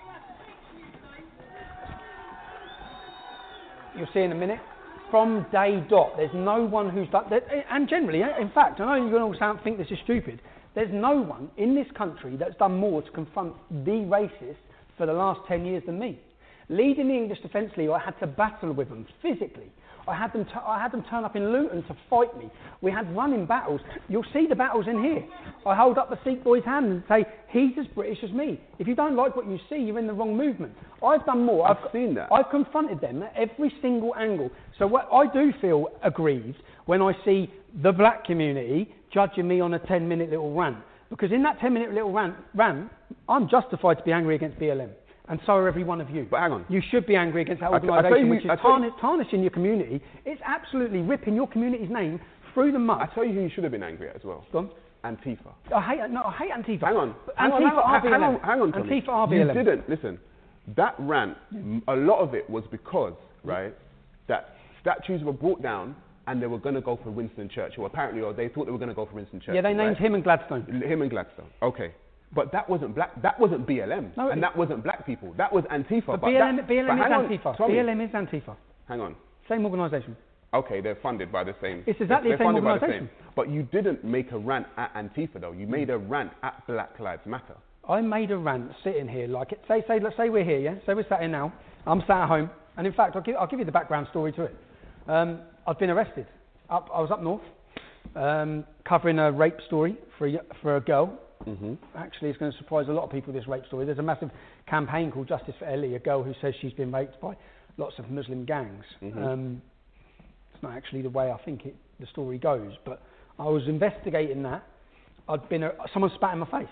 you'll see in a minute. From day dot, there's no one who's done that. And generally, in fact, I know you're going to all think this is stupid. There's no one in this country that's done more to confront the racists for the last ten years than me. Leading the English Defence League, I had to battle with them physically. I had them, t- I had them turn up in Luton to fight me. We had running battles. You'll see the battles in here. I hold up the Sikh boy's hand and say, he's as British as me. If you don't like what you see, you're in the wrong movement. I've done more. I've, I've seen that. I've confronted them at every single angle. So what I do feel aggrieved when I see the black community judging me on a ten minute little rant. Because in that ten minute little rant, rant, I'm justified to be angry against B L M. And so are every one of you. But hang on. You should be angry against that I t- organisation, you, which is tarnish, tarnishing your community. It's absolutely ripping your community's name through the mud. I tell you who you should have been angry at as well. Go on. Antifa. I hate, no, I hate Antifa. Hang on. Hang Antifa on, are hang on, hang on, hang on, Tommy. Antifa are B L M. You didn't, listen, that rant, yeah. a lot of it was because, right, that statues were brought down and they were going to go for Winston Churchill, apparently, or they thought they were going to go for Winston Churchill. Yeah, they named right? him and Gladstone. Him and Gladstone, okay. But that wasn't black. That wasn't B L M, no, and that wasn't black people. That was Antifa. But, but B L M, that, B L M but is on, Antifa. Tommy, B L M is Antifa. Hang on. Same organisation. Okay, they're funded by the same. It's exactly they're the same funded by the organisation. same. But you didn't make a rant at Antifa, though. You made a rant at Black Lives Matter. I made a rant sitting here, like it. Say, say, let's say we're here, yeah. Say we're sat here now. I'm sat at home, and in fact, I'll give, I'll give you the background story to it. Um, I've been arrested. Up, I was up north, um, covering a rape story for a, for a girl. Mm-hmm. Actually, it's going to surprise a lot of people, this rape story. There's a massive campaign called Justice for Ellie, a girl who says she's been raped by lots of Muslim gangs. Mm-hmm. Um, it's not actually the way I think it, the story goes, but I was investigating that. I'd been, a, someone spat in my face,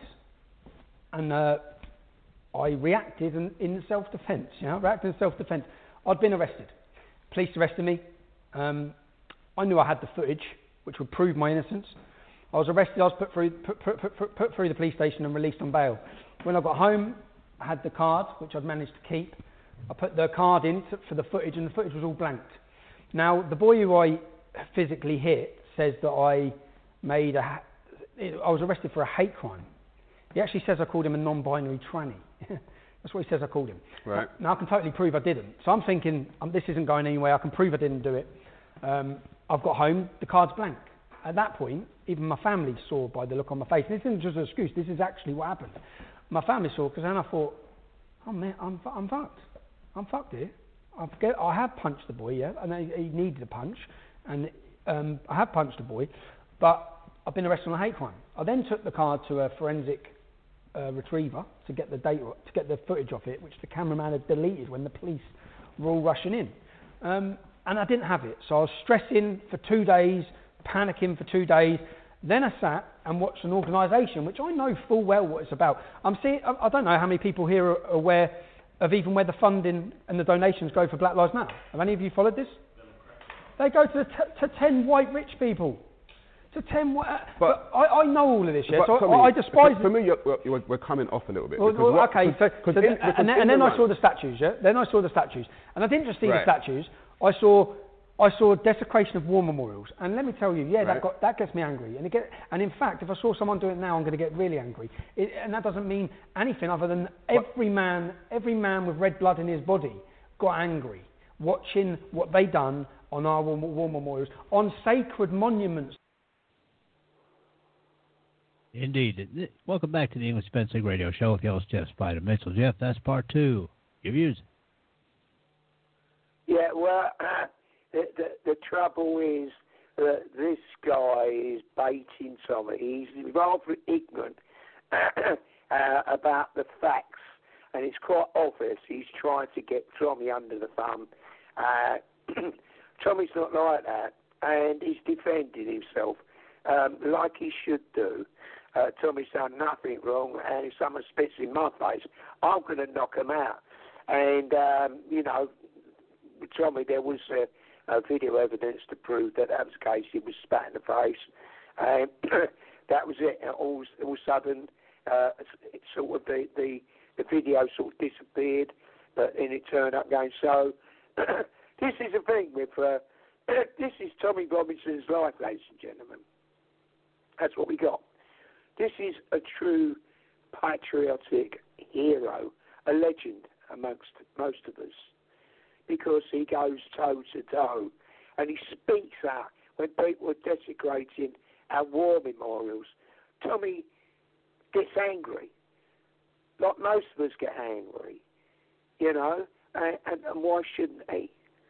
and uh, I reacted in, in self-defence, you know, reacted in self-defence. I'd been arrested. Police arrested me. Um, I knew I had the footage, which would prove my innocence. I was arrested, I was put through, put, put, put, put, put through the police station and released on bail. When I got home, I had the card, which I'd managed to keep. I put the card in to, for the footage, and the footage was all blanked. Now, the boy who I physically hit says that I made a... I was arrested for a hate crime. He actually says I called him a non-binary tranny. That's what he says I called him. Right. Now, I can totally prove I didn't. So I'm thinking, um, this isn't going anywhere. I can prove I didn't do it. Um, I've got home, the card's blank. At that point, even my family saw by the look on my face. This isn't just an excuse, this is actually what happened. My family saw, because then I thought, oh man, I'm, I'm fucked. I'm fucked here. I've get, I have punched the boy, yeah, and he, he needed a punch, and um, I have punched the boy, but I've been arrested on a hate crime. I then took the card to a forensic uh, retriever to get the data, to get the footage of it, which the cameraman had deleted when the police were all rushing in. Um, and I didn't have it, so I was stressing for two days, panicking for two days. Then I sat and watched an organisation which I know full well what it's about. I'm seeing, I don't know how many people here are aware of even where the funding and the donations go for Black Lives Matter. Have any of you followed this? They go to, the t- to ten white rich people. To ten white... Uh, but, but I, I know all of this, yeah? So I, I despise... For, for me, you're, you're, we're coming off a little bit. Well, well, what, okay, so, so in, the, and then, and then I saw the statues, yeah? Then I saw the statues. And I didn't just see right. the statues, I saw... I saw desecration of war memorials, and let me tell you, yeah, right. that got, that gets me angry. And, it get, and in fact, if I saw someone do it now, I'm going to get really angry. It, and that doesn't mean anything other than every man, every man with red blood in his body got angry watching what they done on our war, war memorials, on sacred monuments. Indeed. Welcome back to the English Fencing Radio Show with your host, Jeff Spider Mitchell. Jeff, that's part two. Your views. Yeah, well... Uh, The, the, the trouble is that this guy is baiting Tommy. He's rather ignorant uh, about the facts, and it's quite obvious he's trying to get Tommy under the thumb. Uh, Tommy's not like that, and he's defending himself um, like he should do. Uh, Tommy's done nothing wrong, and if someone spits in my face, I'm going to knock him out. And, um, you know, Tommy, there was... Uh, Uh, video evidence to prove that that was the case. He was spat in the face. Um, that was it. All, all of a sudden, uh, it sort of the, the the video sort of disappeared, but then it turned up again. So this is the thing with uh, this is Tommy Robinson's life, ladies and gentlemen. That's what we got. This is a true patriotic hero, a legend amongst most of us. Because he goes toe to toe, and he speaks out when people are desecrating our war memorials. Tommy gets angry, like most of us get angry, you know. And, and, and why shouldn't he?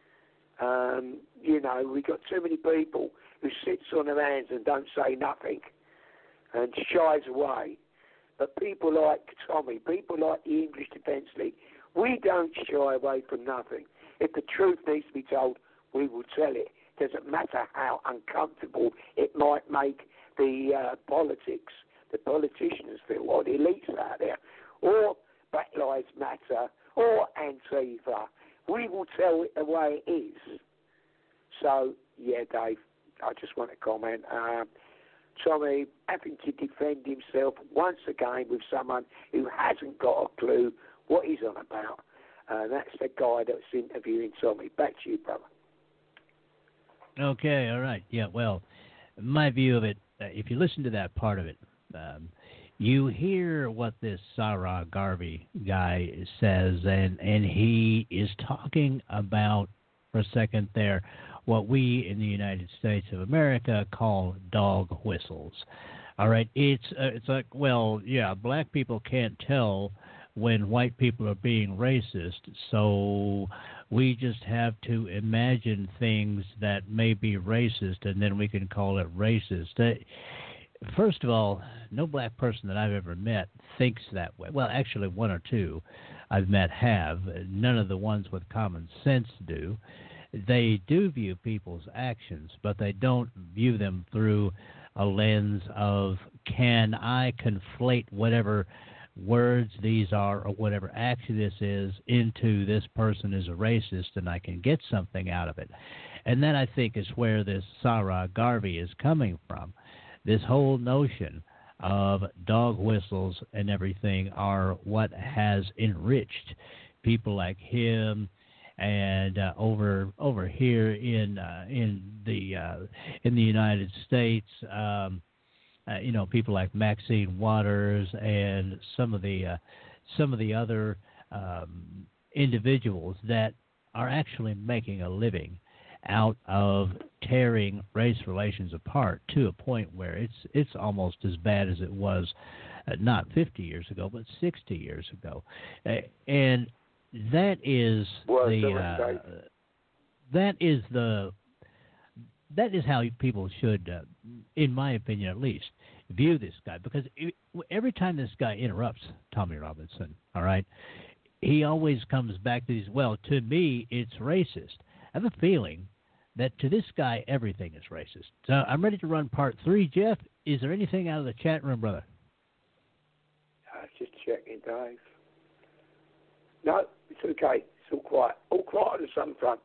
Um, you know, we got too many people who sits on their hands and don't say nothing, and shies away. But people like Tommy, people like the English Defence League, we don't shy away from nothing. If the truth needs to be told, we will tell it. Doesn't matter how uncomfortable it might make the uh, politics, the politicians feel, or the elites out there, or Black Lives Matter, or Antifa. We will tell it the way it is. So, yeah, Dave, I just want to comment. Um, Tommy having to defend himself once again with someone who hasn't got a clue what he's on about. Uh, that's the guy that's interviewing Tommy. Back to you, brother. Okay, all right. Yeah, well, my view of it, uh, if you listen to that part of it, um, you hear what this Sarah Garvey guy says, and, and he is talking about for a second there what we in the United States of America call dog whistles. All right, it's uh, it's like, well, yeah, black people can't tell when white people are being racist, so we just have to imagine things that may be racist, and then we can call it racist. Uh, first of all, no black person that I've ever met thinks that way. Well, actually, one or two I've met have. None of the ones with common sense do. They do view people's actions, but they don't view them through a lens of, can I conflate whatever words these are or whatever action this is into this person is a racist and I can get something out of it. And that, I think, is where this Sarah Garvey is coming from. This whole notion of dog whistles and everything are what has enriched people like him. And uh, over over here in uh, in the uh, in the United States, um, uh, you know, people like Maxine Waters and some of the uh, some of the other um, individuals that are actually making a living out of tearing race relations apart to a point where it's it's almost as bad as it was uh, not fifty years ago, but sixty years ago, uh, and that is well, the uh, that is the that is how people should, uh, in my opinion at least, view this guy. Because it, every time this guy interrupts Tommy Robinson, all right, he always comes back to these. Well, to me, it's racist. I have a feeling that to this guy, everything is racist. So I'm ready to run part three. Jeff, is there anything out of the chat room, brother? Uh, just checking, Dave. No, it's okay. It's all quiet. All quiet on the sun front.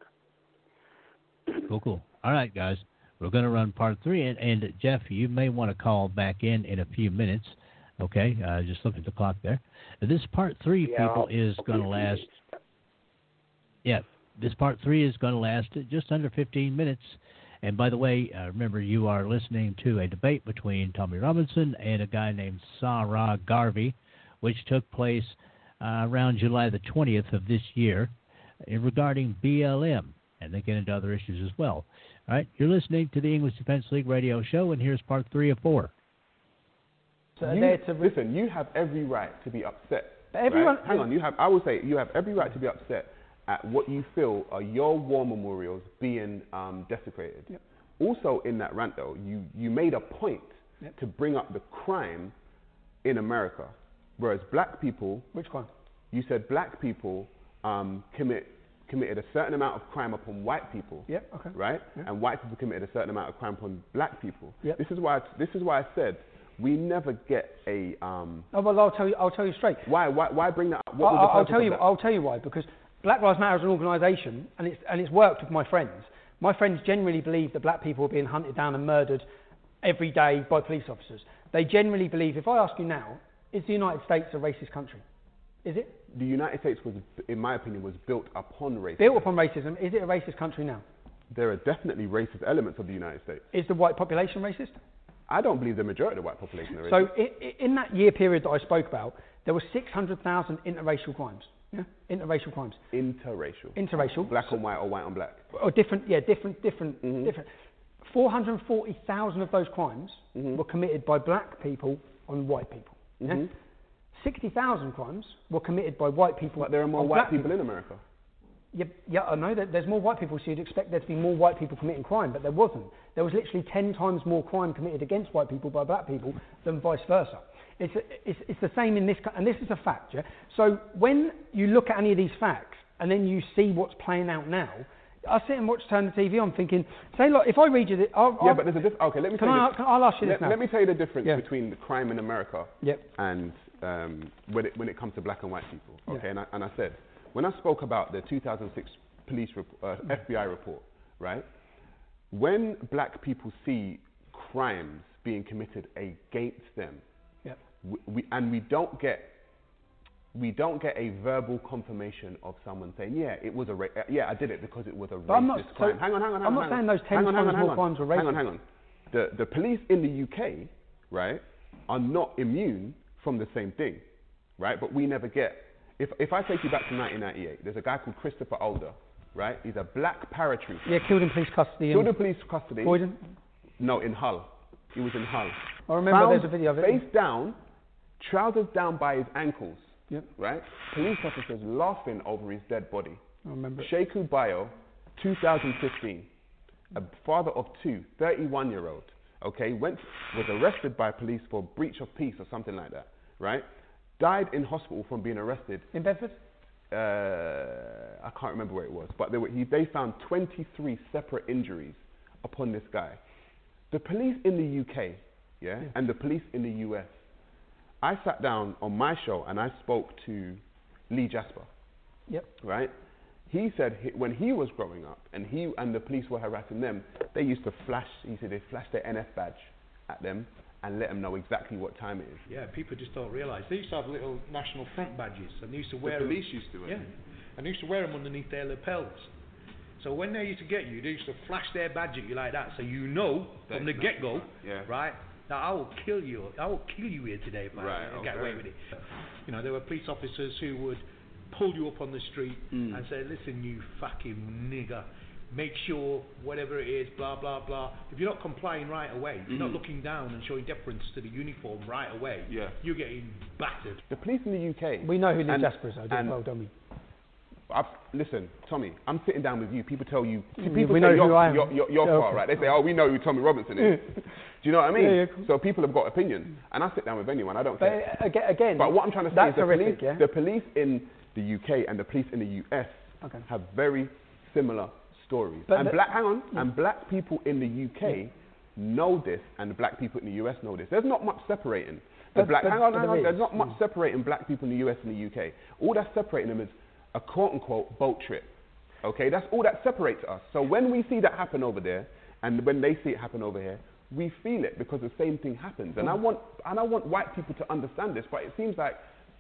Cool, cool. All right, guys. We're going to run part three. And, and, Jeff, you may want to call back in in a few minutes. Okay? Uh, just look at the clock there. This part three, yeah, people, I'll, is going to last. Minutes. Yeah, this part three is going to last just under fifteen minutes. And by the way, uh, remember, you are listening to a debate between Tommy Robinson and a guy named Sarah Garvey, which took place Uh, around July the twentieth of this year uh, regarding B L M, and they get into other issues as well. All right, you're listening to the English Defense League radio show, and here's part three of four. So you, to re- listen, you have every right to be upset. Everyone, right? Hang on, you have. I will say you have every right to be upset at what you feel are your war memorials being um, desecrated. Yep. Also, in that rant, though, you you made a point yep. to bring up the crime in America. Whereas black people... Which one? You said black people um, commit committed a certain amount of crime upon white people. Yep, okay. Right? Yep. And white people committed a certain amount of crime upon black people. Yep. This is why this is why I said we never get a... Um, oh, well, I'll tell you, I'll tell you straight. Why, why, why bring that up? What I'll, was the I'll tell you, of that? I'll tell you why. Because Black Lives Matter is an organisation, and it's, and it's worked with my friends. My friends generally believe that black people are being hunted down and murdered every day by police officers. They generally believe, if I ask you now, is the United States a racist country? Is it? The United States was, in my opinion, was built upon racism. Built upon racism. Is it a racist country now? There are definitely racist elements of the United States. Is the white population racist? I don't believe the majority of the white population are racist. So in, in that year period that I spoke about, there were six hundred thousand interracial crimes. Yeah, interracial crimes. Interracial. Interracial. Black so, on white or white on black. Or different, yeah, different, different, mm-hmm. different. four hundred forty thousand of those crimes mm-hmm. were committed by black people on white people. Yeah? Mm-hmm. sixty thousand crimes were committed by white people. But there are more white people, people in America. Yeah, yeah, I know that there's more white people, so you'd expect there to be more white people committing crime, but there wasn't. There was literally ten times more crime committed against white people by black people than vice versa. It's, it's, it's the same in this, and this is a fact, yeah? So when you look at any of these facts, and then you see what's playing out now, I sit and watch, turn the T V on thinking, say, look, if I read you this... I'll, yeah, I'll, but there's a difference. Okay, let me can tell I, you... Can, I'll ask you this let, now. Let me tell you the difference yeah. between the crime in America yep. and um, when, it, when it comes to black and white people. Okay, yeah. and, I, and I said, when I spoke about the two thousand six police rep, uh, F B I report, right? When black people see crimes being committed against them, yep. we, we, and we don't get we don't get a verbal confirmation of someone saying, yeah, it was a ra- uh, yeah, I did it because it was a but I'm not, racist crime. So hang on, hang on, hang I'm on. not saying those ten hang on, times hang on, more crimes were racist. Hang on, hang on. The the police in the U K, right, are not immune from the same thing, right? But we never get. If if I take you back to nineteen ninety-eight, there's a guy called Christopher Alder, right? He's a black paratrooper. Yeah, killed in police custody. Killed in police custody. Croydon? No, in Hull. He was in Hull. I remember Found there's a video of it. Face down, trousers down by his ankles. Yep. Right? Police officers laughing over his dead body. I remember. Sheku Bayo, two thousand fifteen. A father of two, thirty-one-year-old. Okay, went was arrested by police for breach of peace or something like that. Right? Died in hospital from being arrested. In Bedford? Uh, I can't remember where it was, but they, were, he, they found twenty-three separate injuries upon this guy. The police in the U K, yeah, yeah, and the police in the U S. I sat down on my show and I spoke to Lee Jasper. Yep. Right? He said he, when he was growing up and he and the police were harassing them, they used to flash. He said they flashed their N F badge at them and let them know exactly what time it is. Yeah, people just don't realise. They used to have little National Front badges, and they used to The wear police them. used to, Yeah, and they used to wear them underneath their lapels. So when they used to get you, they used to flash their badge at you like that, so you know That from the is not- get-go, yeah. right, that I will kill you. I will kill you here today if I Right, get okay. away with it. You know, there were police officers who would pull you up on the street Mm. and say, "Listen, you fucking nigger. Make sure whatever it is, blah, blah, blah. If you're not complying right away, if you're not Mhm. looking down and showing deference to the uniform right away, Yeah. you're getting battered." The police in the U K. We know who Lee and- Jasper is, though, and- well, don't we? I've, listen, Tommy, I'm sitting down with you. People tell you, Mm, people we say know you're, who I am. you're, you're, you're Yeah, far, okay. right? They say, oh, we know who Tommy Robinson is. Do you know what I mean? Yeah, yeah, cool. So people have got opinions, and I sit down with anyone. I don't But care. uh, aga- again, But what I'm trying to say that's is the horrific, police, yeah? the police in the U K and the police in the U S Okay. have very similar stories. But and the- black, hang on, Yeah. and black people in the U K know this, and the black people in the U S know this. There's not much separating. The But- black, but- hang on, but hang there on. There's is. not much Mm. separating black people in the U S and the U K. All that's separating them is a quote-unquote boat trip. Okay, that's all that separates us. So when we see that happen over there, and when they see it happen over here, we feel it because the same thing happens. And I want, and I want white people to understand this, but it seems like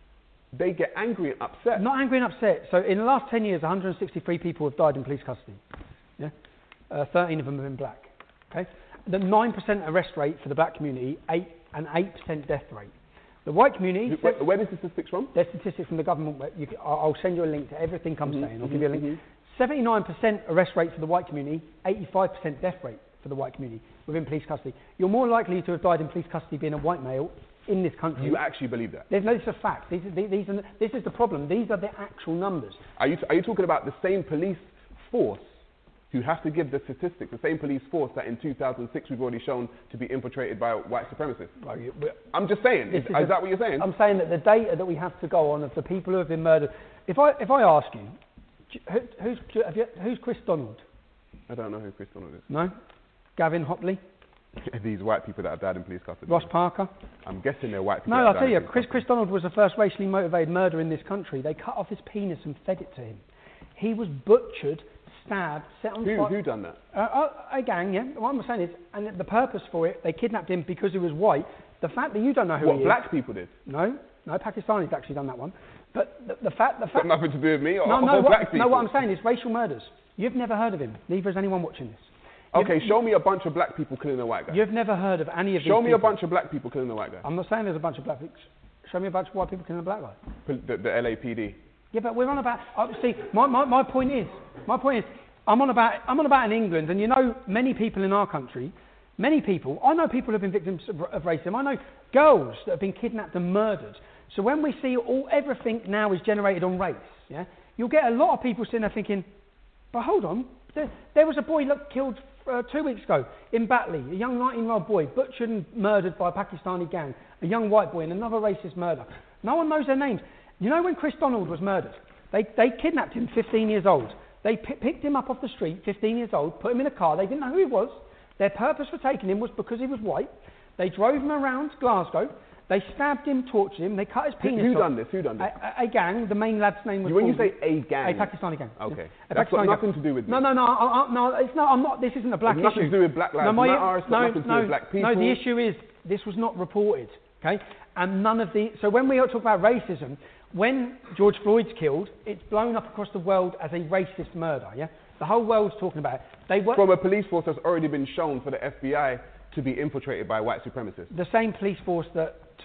they get angry and upset. Not angry and upset. So in the last ten years, one hundred sixty-three people have died in police custody. Yeah, uh, thirteen of them have been black. Okay, the nine percent arrest rate for the black community, eight and eight percent death rate. The white community. Where, where is the statistics from? There's statistics from the government. Where you, can- I'll I'll send you a link to everything I'm Mhm, saying. I'll mhm, give you a link. mhm. seventy-nine percent arrest rate for the white community, eighty-five percent death rate for the white community within police custody. You're more likely to have died in police custody being a white male in this country. You actually believe that? There's no, this is a fact. These, are- these are, this is the problem. These are the actual numbers. Are you, are you talking about the same police force who have to give the statistics, the same police force that in two thousand six we've already shown to be infiltrated by white supremacists? Well, you- we- I'm just saying, is, This is, is a- that what you're saying? I'm saying that the data that we have to go on of the people who have been murdered. If I if I ask you, who, who's have you, who's Chris Donald? I don't know who Chris Donald is. No, Gavin Hopley, These white people that have died in police custody. Ross Parker. I'm guessing they're white people. No, that I'll have tell died you, in police Chris custody. Chris Donald was the first racially motivated murderer in this country. They cut off his penis and fed it to him. He was butchered, stabbed, set on Who, fire. who done that? Uh, uh, a gang, yeah. What I'm saying is, and the purpose for it, they kidnapped him because he was white. The fact that you don't know who What, he black is. people did? No, no, Pakistanis actually done that one. But the, the fact, the It's got fact. nothing to do with me or, no, or no, black what, people. no, what I'm saying is racial murders. You've never heard of him. Neither has anyone watching this. You've- Okay, show me a bunch of black people killing a white guy. You've never heard of any of these Show me a people. bunch of black people killing a white guy. I'm not saying there's a bunch of black people. Show me a bunch of white people killing a black guy. Pol- The, the L A P D. Yeah, but we're on about. Uh, see, my, my, my point is, my point is, I'm on about I'm on about in England, and you know, many people in our country, many people. I know people who have been victims of, of racism. I know girls that have been kidnapped and murdered. So when we see all everything now is generated on race, yeah, you'll get a lot of people sitting there thinking, but hold on, there, there was a boy look, killed uh, two weeks ago in Batley, a young nineteen-year-old boy butchered and murdered by a Pakistani gang, a young white boy in another racist murder. No one knows their names. You know when Chris Donald was murdered, they, they kidnapped him, fifteen years old. They p- picked him up off the street, fifteen years old, put him in a car. They didn't know who he was. Their purpose for taking him was because he was white. They drove him around Glasgow. They stabbed him, tortured him. They cut his Who, penis who off. done this? Who done this? A, a, a gang. The main lad's name was. You- when you Baldwin. say a gang, a Pakistani gang. Okay, A that's got Pakistani nothing gang. to do with me. No, no, no, I, I, no. It's not. I'm not. This isn't a black It's nothing issue. to do with Black Lives no, my, Matter, it's got no, nothing to do no, with black No, the people. issue is this was not reported. Okay, and none of the. So when we talk about racism, when George Floyd's killed, it's blown up across the world as a racist murder. Yeah, the whole world's talking about it. They were From a police force that's already been shown for the F B I to be infiltrated by white supremacists. the same police force that to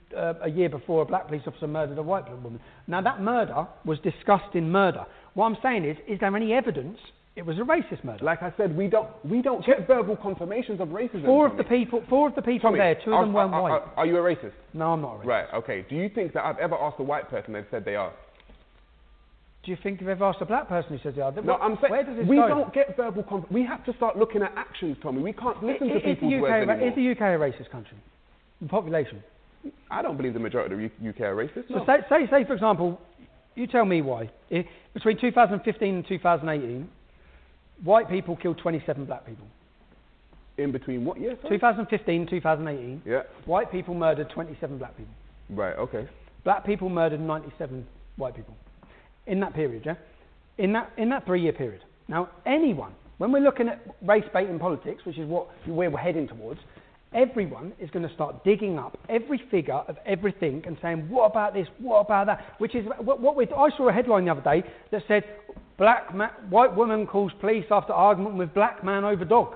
uh, a year before a black police officer murdered a white woman. Now that murder was discussed in murder. What I'm saying is, is there any evidence it was a racist murder? Like I said, we don't we don't get verbal confirmations of racism. Four Tommy. of the people, four of the people Tommy, there, two of are, them weren't are, white. Are, are you a racist? No, I'm not a racist. Right. Okay. Do you think that I've ever asked a white person and they've said they are? Do you think you've ever asked a black person who says they are? No, Where, I'm saying where does this we go? don't get verbal conf- We have to start looking at actions, Tommy. We can't listen I, to is people's the U K, words anymore. Is the U K a racist country? The population? I don't believe the majority of the U K are racist. No. So say, say, say, for example, you tell me why. If, between two thousand fifteen and two thousand eighteen, white people killed twenty-seven black people. In between what year? two thousand fifteen and two thousand eighteen, Yeah. white people murdered twenty-seven black people. Right. Okay. Black people murdered ninety-seven white people. In that period, yeah? In that, in that three-year period. Now, anyone, when we're looking at race bait in politics, which is what where we're heading towards, everyone is going to start digging up every figure of everything and saying, what about this, what about that? Which is what, what we, I saw a headline the other day that said, black ma- white woman calls police after argument with black man over dog.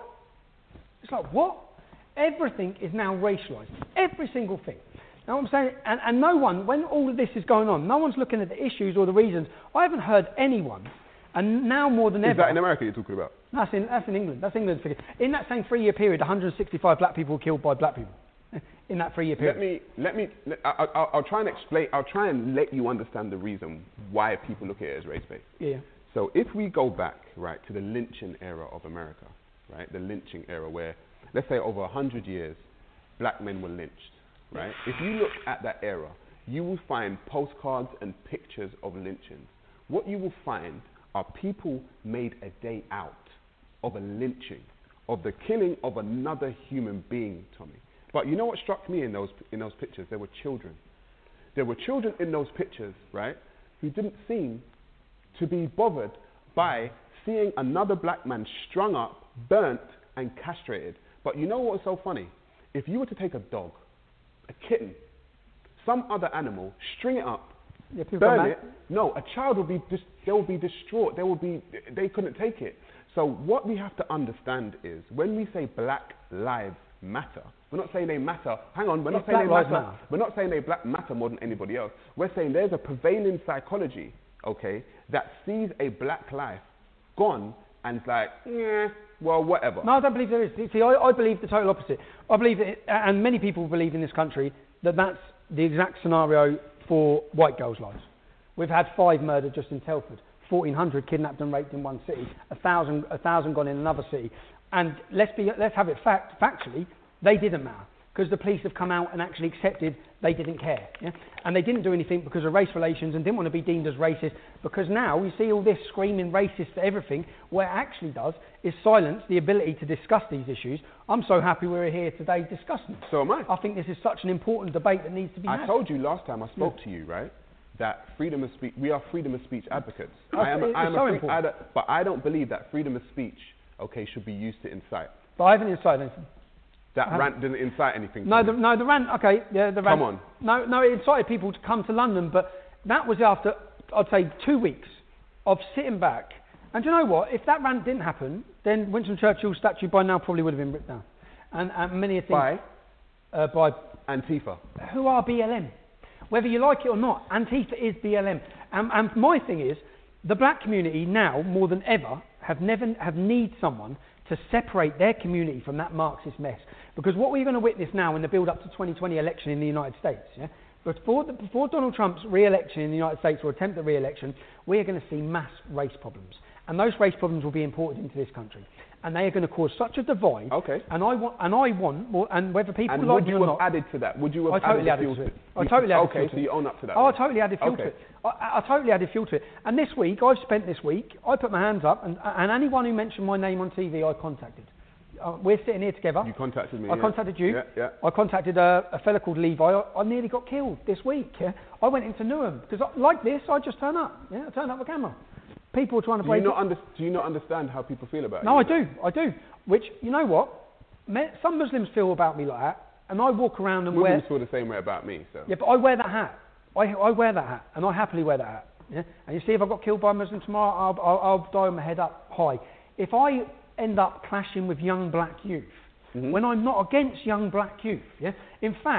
It's like, what? Everything is now racialised. Every single thing. Now what I'm saying, and, and no one, when all of this is going on, no one's looking at the issues or the reasons. I haven't heard anyone, and now more than Is ever... that in America you're talking about? That's in, that's in England. That's England's figure. In that same three-year period, one hundred sixty-five black people were killed by black people. In that three-year period. Let me, let me, let, I, I, I'll try and explain, I'll try and let you understand the reason why people look at it as race-based. Yeah. So if we go back, right, to the lynching era of America, right, the lynching era where, let's say over one hundred years, black men were lynched, right? If you look at that era, you will find postcards and pictures of lynchings. What you will find are people made a day out of a lynching, of the killing of another human being, Tommy. But you know what struck me in those, in those pictures? There were children. There were children in those pictures, right, who didn't seem to be bothered by seeing another black man strung up, burnt, and castrated. But you know what was so funny? If you were to take a dog, a kitten, some other animal, string it up, Yeah, burn it, no, a child will be, dis- they will be distraught. They will be, they couldn't take it. So what we have to understand is, when we say Black Lives Matter, we're not saying they matter. Hang on, we're not It's saying they Black matter. Lives Matter. We're not saying they black matter more than anybody else. We're saying there's a prevailing psychology, okay, that sees a black life gone and is like, yeah, well, whatever. No, I don't believe there is. See, I, I believe the total opposite. I believe, that it, and many people believe in this country, that that's the exact scenario for white girls' lives. We've had five murdered just in Telford, fourteen hundred kidnapped and raped in one city, a thousand, a thousand gone in another city. And let's be, let's have it fact, factually, they didn't matter, because the police have come out and actually accepted they didn't care. Yeah? And they didn't do anything because of race relations and didn't want to be deemed as racist, because now we see all this screaming racist to everything. What it actually does is silence the ability to discuss these issues. I'm so happy we're here today discussing them. So am I. I think this is such an important debate that needs to be I had. told you last time I spoke Yeah. to you, right, that freedom of speech, we are freedom of speech advocates. That's- I am, a, it's I am so a free, important. I don't, but I don't believe that freedom of speech, okay, should be used to incite. But I haven't incited anything. That I rant didn't incite anything. No, to the, me. no, the rant, okay, yeah, the rant. Come on. No, no, it incited people to come to London, but that was after, I'd say, two weeks of sitting back. And do you know what? If that rant didn't happen, then Winston Churchill's statue by now probably would have been ripped down. And, and many a thing. By? Uh, by Antifa. who are B L M? Whether you like it or not, Antifa is B L M. And, and my thing is, the black community now, more than ever, have never have need someone to separate their community from that Marxist mess. Because what we're going to witness now in the build-up to twenty twenty election in the United States, yeah, before, the, before Donald Trump's re-election in the United States, or attempt at re-election, we're going to see mass race problems. And those race problems will be imported into this country. And they are going to cause such a divide. Okay. And I want, and I want, well, and whether people And like would it you or have not, added to that? Would you have I totally added, added the to fuel it. I totally added Okay, fuel to so it. you own up to that. Oh, I then. totally added fuel Okay. to it. I, I I totally added fuel to it. And this week, I've spent this week, I put my hands up, and, and anyone who mentioned my name on T V, I contacted. Uh, we're sitting here together. You contacted me. I yeah. contacted you. Yeah, yeah. I contacted a, a fella called Levi. I, I nearly got killed this week. Yeah? I went into Newham because, like this, I just turn up. Yeah, I turned up with a camera. People are trying to Do break you, it. not under, do you not understand how people feel about No, you? I do. I do. Which, you know what? Me- Some Muslims feel about me like that, and I walk around and Muslims wear. feel the same way about me. So. Yeah, but I wear that hat. I, I wear that hat, and I happily wear that hat. Yeah? And you see, if I got killed by a Muslim tomorrow, I'll, I'll, I'll die with my head up high. If I end up clashing with young black youth, Mm-hmm. when I'm not against young black youth, yeah. In fact,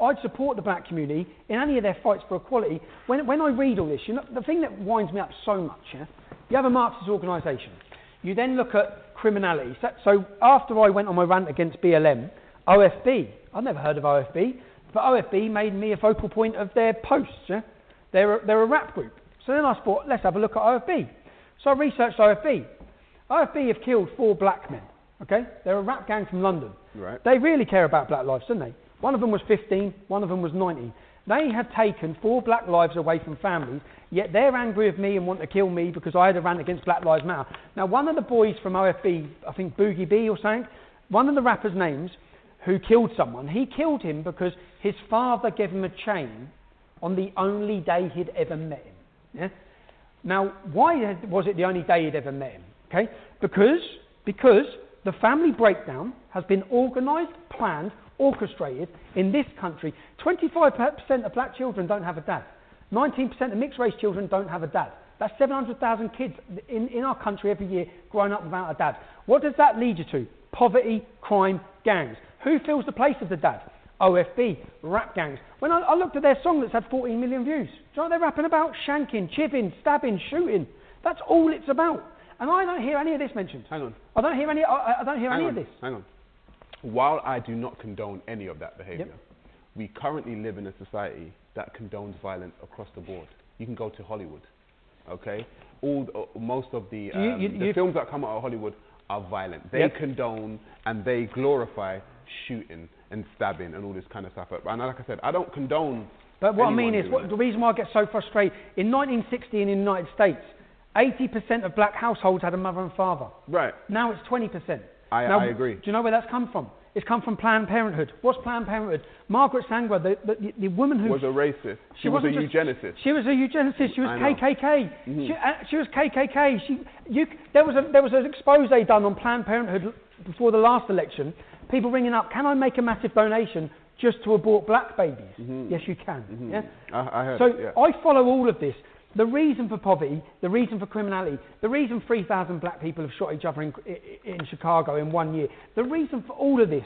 I'd support the black community in any of their fights for equality. When, when I read all this, you know, the thing that winds me up so much, yeah, you have a Marxist organisation. You then look at criminality. So, so after I went on my rant against B L M, O F B, I've never heard of O F B, but O F B made me a focal point of their posts. Yeah? They're, a, they're a rap group. So then I thought, let's have a look at O F B. So I researched O F B. O F B have killed four black men. Okay, they're a rap gang from London. Right. They really care about black lives, don't they? One of them was fifteen, one of them was ninety. They have taken four black lives away from families, yet they're angry with me and want to kill me because I had a rant against Black Lives Matter. Now, one of the boys from O F B, I think Boogie B or something, one of the rappers' names, who killed someone, he killed him because his father gave him a chain on the only day he'd ever met him. Yeah? Now, why was it the only day he'd ever met him? Okay, because because the family breakdown has been organised, planned, orchestrated in this country. twenty-five percent of black children don't have a dad. nineteen percent of mixed race children don't have a dad. That's seven hundred thousand kids in, in our country every year growing up without a dad. What does that lead you to? Poverty, crime, gangs. Who fills the place of the dad? O F B, rap gangs. When I, I looked at their song that's had fourteen million views, do you know what they're rapping about? Shanking, chiving, stabbing, shooting. That's all it's about. And I don't hear any of this mentioned. Hang on. I don't hear any. I, I don't hear Hang any on. of this. Hang on. While I do not condone any of that behaviour, Yep. we currently live in a society that condones violence across the board. You can go to Hollywood, okay? All uh, most of the, um, You- you- the you- films that come out of Hollywood are violent. They Yep. condone and they glorify shooting and stabbing and all this kind of stuff. And like I said, I don't condone. But what I mean anyone is, doing what, it. the reason why I get so frustrated, in nineteen sixty in the United States, eighty percent of black households had a mother and father. Right. Now it's twenty percent. I, now, I agree. Do you know where that's come from? It's come from Planned Parenthood. What's Planned Parenthood? Margaret Sanger, the, the, the woman who... Was a racist. She, was a wasn't just- eugenicist. She was a eugenicist. She was I know. K K K. Mhm. She, uh, she was K K K. She, you, there was a there was an expose done on Planned Parenthood before the last election. People ringing up, can I make a massive donation just to abort black babies? Mhm. Yes, you can. Mhm. Yeah? I, I heard So it, yeah. I follow all of this. The reason for poverty, the reason for criminality, the reason three thousand black people have shot each other in, in, in Chicago in one year, the reason for all of this,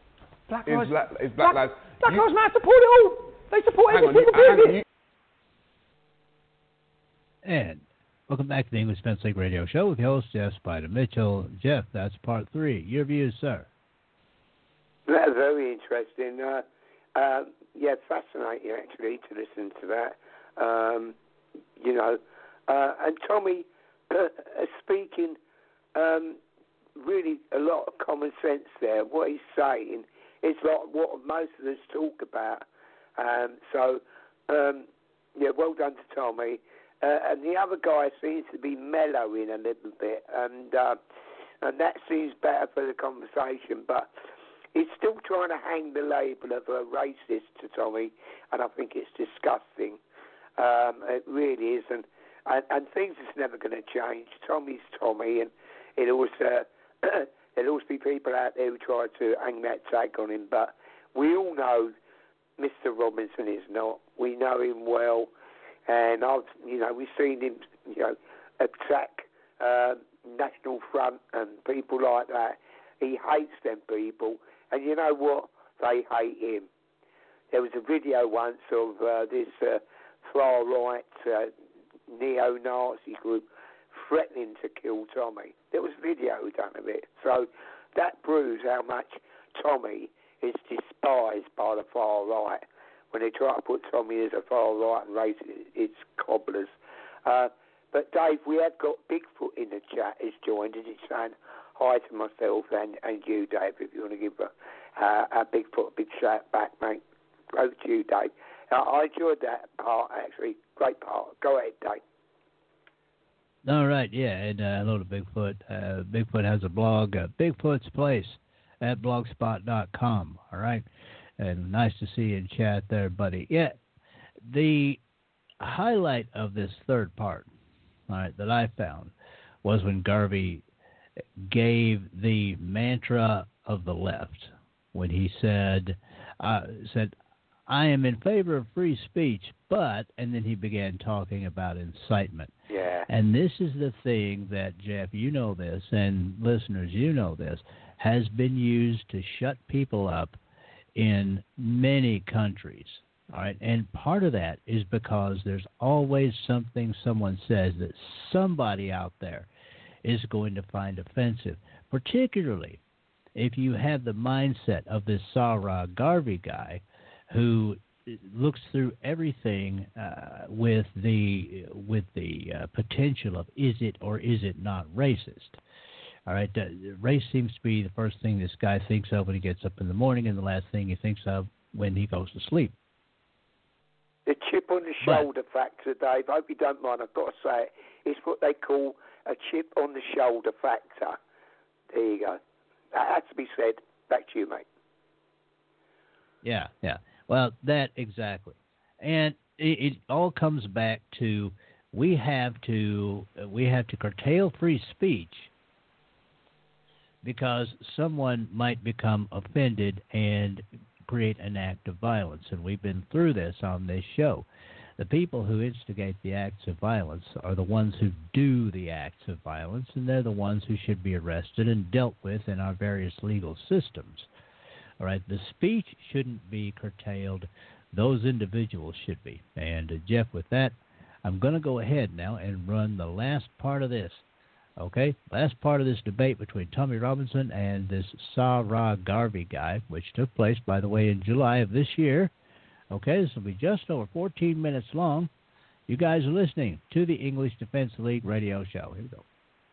Black Is Lives black, is black, lives... Black you- Lives Matter support it all. They support hang every on, you- single bit hang of on, it. you- And welcome back to the English Defense League Radio Show with your host, Jeff Spider Mitchell. Jeff, that's part three. Your views, sir. That's very interesting. Uh, uh, yeah, fascinating actually to listen to that. Um, you know, uh, and Tommy uh, speaking um, really a lot of common sense there. What he's saying is like what most of us talk about. Um, so, um, yeah, well done to Tommy. Uh, and the other guy seems to be mellowing a little bit, and uh, and that seems better for the conversation. But he's still trying to hang the label of a racist to Tommy, and I think it's disgusting. Um, it really is, and, and, and things is never going to change. Tommy's Tommy, and it'll also there'll always be people out there who try to hang that tag on him. But we all know Mister Robinson is not. We know him well. And I've, you know, we've seen him, you know, attack uh, National Front and people like that. He hates them people, and you know what? They hate him. There was a video once of uh, this uh, far right uh, neo-Nazi group threatening to kill Tommy. There was a video done of it, so that proves how much Tommy is despised by the far right. When they try to put Tommy as a far right and race it, it's cobblers. Uh, but Dave, we have got Bigfoot in the chat. He's joined us. He's saying hi to myself and, and you, Dave, if you want to give a, uh, a Bigfoot a big shout back, mate. Over to you, Dave. Uh, I enjoyed that part, actually. Great part. Go ahead, Dave. All right, yeah, and uh, hello to Bigfoot. Uh, Bigfoot has a blog, uh, Bigfoot's Place, at blogspot dot com, all right? And nice to see you in chat there, buddy. Yeah, the highlight of this third part, all right, that I found was when Garvey gave the mantra of the left when he said, uh, said, I am in favor of free speech, but, and then he began talking about incitement. Yeah. And this is the thing that, Jeff, you know this, and listeners, you know this, has been used to shut people up in many countries. All right, and part of that is because there's always something someone says that somebody out there is going to find offensive, particularly if you have the mindset of this Sarah Garvey guy who looks through everything uh, with the with the uh, potential of is it or is it not racist. All right, uh, race seems to be the first thing this guy thinks of when he gets up in the morning, and the last thing he thinks of when he goes to sleep. The chip on the shoulder but, factor, Dave. I hope you don't mind. I've got to say it. It's what they call a chip on the shoulder factor. There you go. That has to be said. Back to you, mate. Yeah, yeah. Well, that exactly. And it, it all comes back to we have to uh, we have to curtail free speech because someone might become offended and create an act of violence. And we've been through this on this show. The people who instigate the acts of violence are the ones who do the acts of violence, and they're the ones who should be arrested and dealt with in our various legal systems. All right, the speech shouldn't be curtailed. Those individuals should be. And, uh, Jeff, with that, I'm going to go ahead now and run the last part of this. Okay, last part of this debate between Tommy Robinson and this Sarah Garvey guy, which took place, by the way, in July of this year. Okay, this will be just over fourteen minutes long. You guys are listening to the English Defense League radio show. Here we go.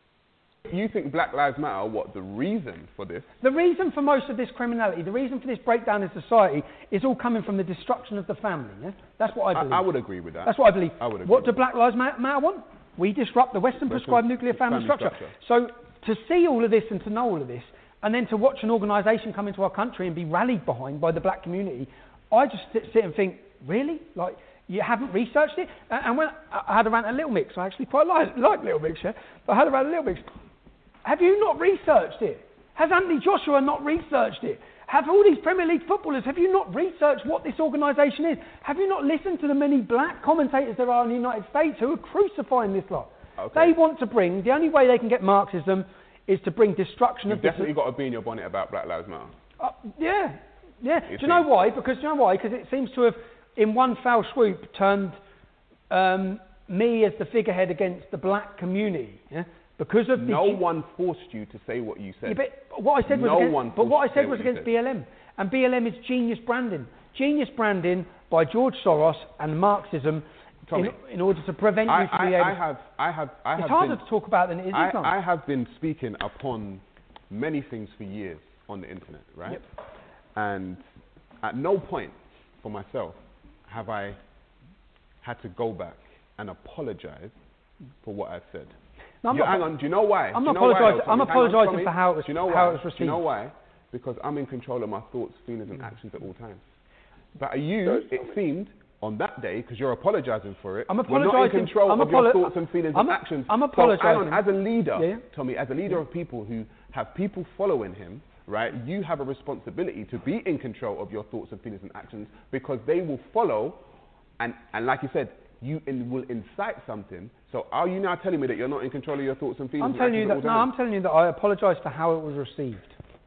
You think Black Lives Matter, what, the reason for this? The reason for most of this criminality, the reason for this breakdown in society is all coming from the destruction of the family. Yeah? That's what I believe. I, I would agree with that. That's what I believe. I would agree. What do Black Lives Matter want? We disrupt the Western, Western prescribed nuclear family, family structure. structure. So to see all of this and to know all of this, and then to watch an organisation come into our country and be rallied behind by the black community, I just sit, sit and think, really? Like, you haven't researched it? And when I had a rant at Little Mix, I actually quite like, like Little Mix, yeah? But I had a rant at Little Mix. Have you not researched it? Has Anthony Joshua not researched it? Have all these Premier League footballers, have you not researched what this organisation is? Have you not listened to the many black commentators there are in the United States who are crucifying this lot? Okay. They want to bring, the only way they can get Marxism is to bring destruction You've of... You've definitely got a bee in your bonnet about Black Lives Matter. Uh, yeah, yeah. You Do you know why? Because, you know why? Because it seems to have, in one foul swoop, turned um, me as the figurehead against the black community, yeah? Because of no the, one forced you to say what you said. Yeah, but what I said was no against, one but what I said was what against B L M, and B L M is genius branding. Genius branding by George Soros and Marxism Tommy, in, in order to prevent I, you to I, be able. I have, I have, I it's have harder been, to talk about than it is. I, isn't it? I have been speaking upon many things for years on the internet, right? Yep. And at no point for myself have I had to go back and apologize for what I've said. No, I'm you, not, hang on, do you know why? I'm not apologising. I'm apologising on, for how it was, do you know how why? it was received. Do you know why? Because I'm in control of my thoughts, feelings, and actions at all times. But you, it seemed, on that day, because you're apologising for it, I'm we're not in control I'm of your thoughts and feelings I'm and a, actions. I'm apologising. So, hang on, as a leader, yeah. Tommy, as a leader yeah. of people who have people following him, right, you have a responsibility to be in control of your thoughts and feelings and actions because they will follow, and, and like you said, you in, will incite something. So are you now telling me that you're not in control of your thoughts and feelings? I'm telling you that. No, I'm telling you that I apologise for how it was received.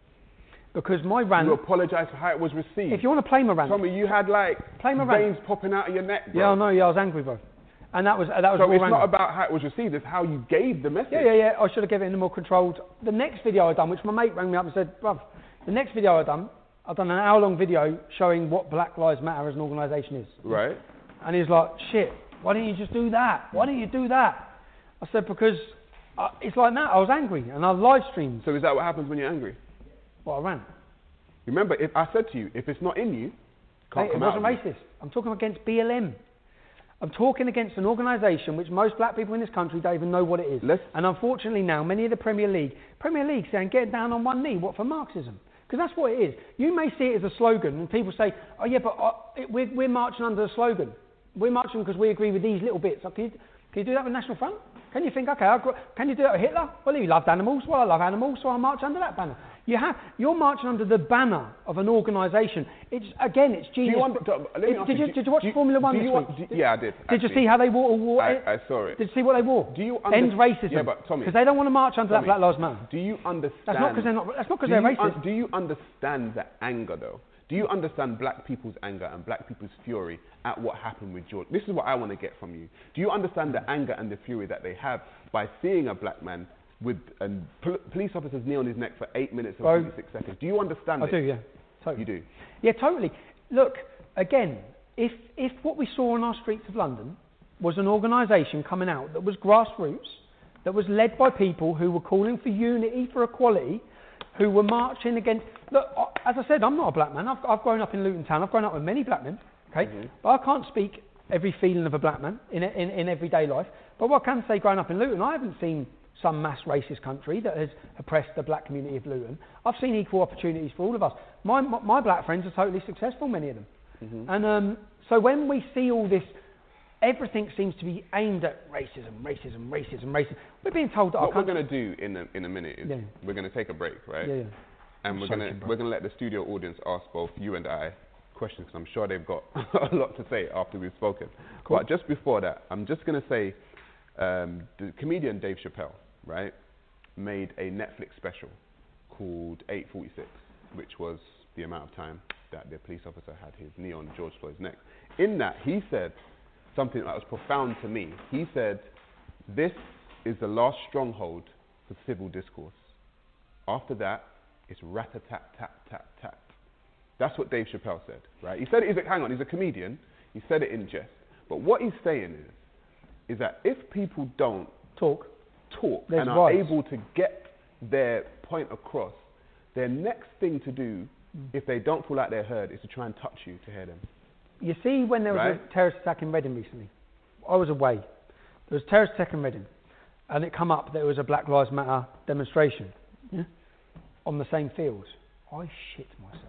Because my rant. You apologise for how it was received. If you want to play my rant, Tommy, you had like play my veins rant. popping out of your neck, bro. Yeah, I know. Yeah, I was angry, bro. And that was uh, that was. So it's rant. not about how it was received; it's how you gave the message. Yeah, yeah, yeah. I should have given it in a more controlled. The next video I done, which my mate rang me up and said, "Bruv, the next video I done, I've done an hour-long video showing what Black Lives Matter as an organisation is." Right. And he's like, "Shit, why didn't you just do that? Why didn't you do that?" I said, "Because uh, it's like that. I was angry and I live streamed." So is that what happens when you're angry? Well, I ran. Remember, if I said to you, if it's not in you, can't hey, come it wasn't out racist. I'm talking against B L M. I'm talking against an organisation which most black people in this country don't even know what it is. Let's and unfortunately now, many of the Premier League, Premier League saying get down on one knee, what, for Marxism? Because that's what it is. You may see it as a slogan and people say, oh yeah, but uh, it, we're, we're marching under a slogan. We're marching because we agree with these little bits. Like, can, you, can you do that with National Front? Can you think, okay, I'll, can you do that with Hitler? Well, he loved animals. Well, I love animals, so I'll march under that banner. You have, you're marching under the banner of an organisation. It's again, it's genius. Do you under, let me it, ask did, you, do, did you watch do, Formula One do this you, week? Do, yeah, I did. Did actually. you see how they wore? wore I, it? I saw it. Did you see what they wore? Do you under, End racism. Yeah, but Tommy, because they don't want to march under Tommy, that Black Lives Matter. Do you understand? That's not because they're not. That's not because they're racist. Un, do you understand the anger though Do you understand black people's anger and black people's fury at what happened with George? This is what I want to get from you. Do you understand the anger and the fury that they have by seeing a black man with a pol- police officer's knee on his neck for eight minutes and Bro, forty-six seconds? Do you understand I it? do, yeah. Totally. You do? Yeah, totally. Look, again, if, if what we saw on our streets of London was an organisation coming out that was grassroots, that was led by people who were calling for unity, for equality, who were marching against... Look, as I said, I'm not a black man. I've, I've grown up in Luton Town. I've grown up with many black men, okay? Mm-hmm. But I can't speak every feeling of a black man in, in, in everyday life. But what I can say, growing up in Luton, I haven't seen some mass racist country that has oppressed the black community of Luton. I've seen equal opportunities for all of us. My, my, my black friends are totally successful, many of them. Mm-hmm. And um, so when we see all this, everything seems to be aimed at racism, racism, racism, racism. We're being told that what our country... we're going to do in a, in a minute is yeah. we're going to take a break, right? Yeah, yeah. And we're So going to bro. we're going to let the studio audience ask both you and I questions, because I'm sure they've got a lot to say after we've spoken. Cool. But just before that, I'm just going to say um, the comedian Dave Chappelle, right, made a Netflix special called eight forty-six, which was the amount of time that the police officer had his knee on George Floyd's neck. In that, he said something that was profound to me. He said, this is the last stronghold for civil discourse. After that, it's rat-a-tat-tat-tat-tat. That's what Dave Chappelle said, right? He said it, he's a, hang on, he's a comedian. He said it in jest. But what he's saying is, is that if people don't talk, talk There's and are voice. able to get their point across, their next thing to do, mm. if they don't feel like they're heard, is to try and touch you to hear them. You see, when there was Right? a terrorist attack in Reading recently, I was away. There was a terrorist attack in Reading, and it come up that it was a Black Lives Matter demonstration yeah, on the same fields. I shit myself.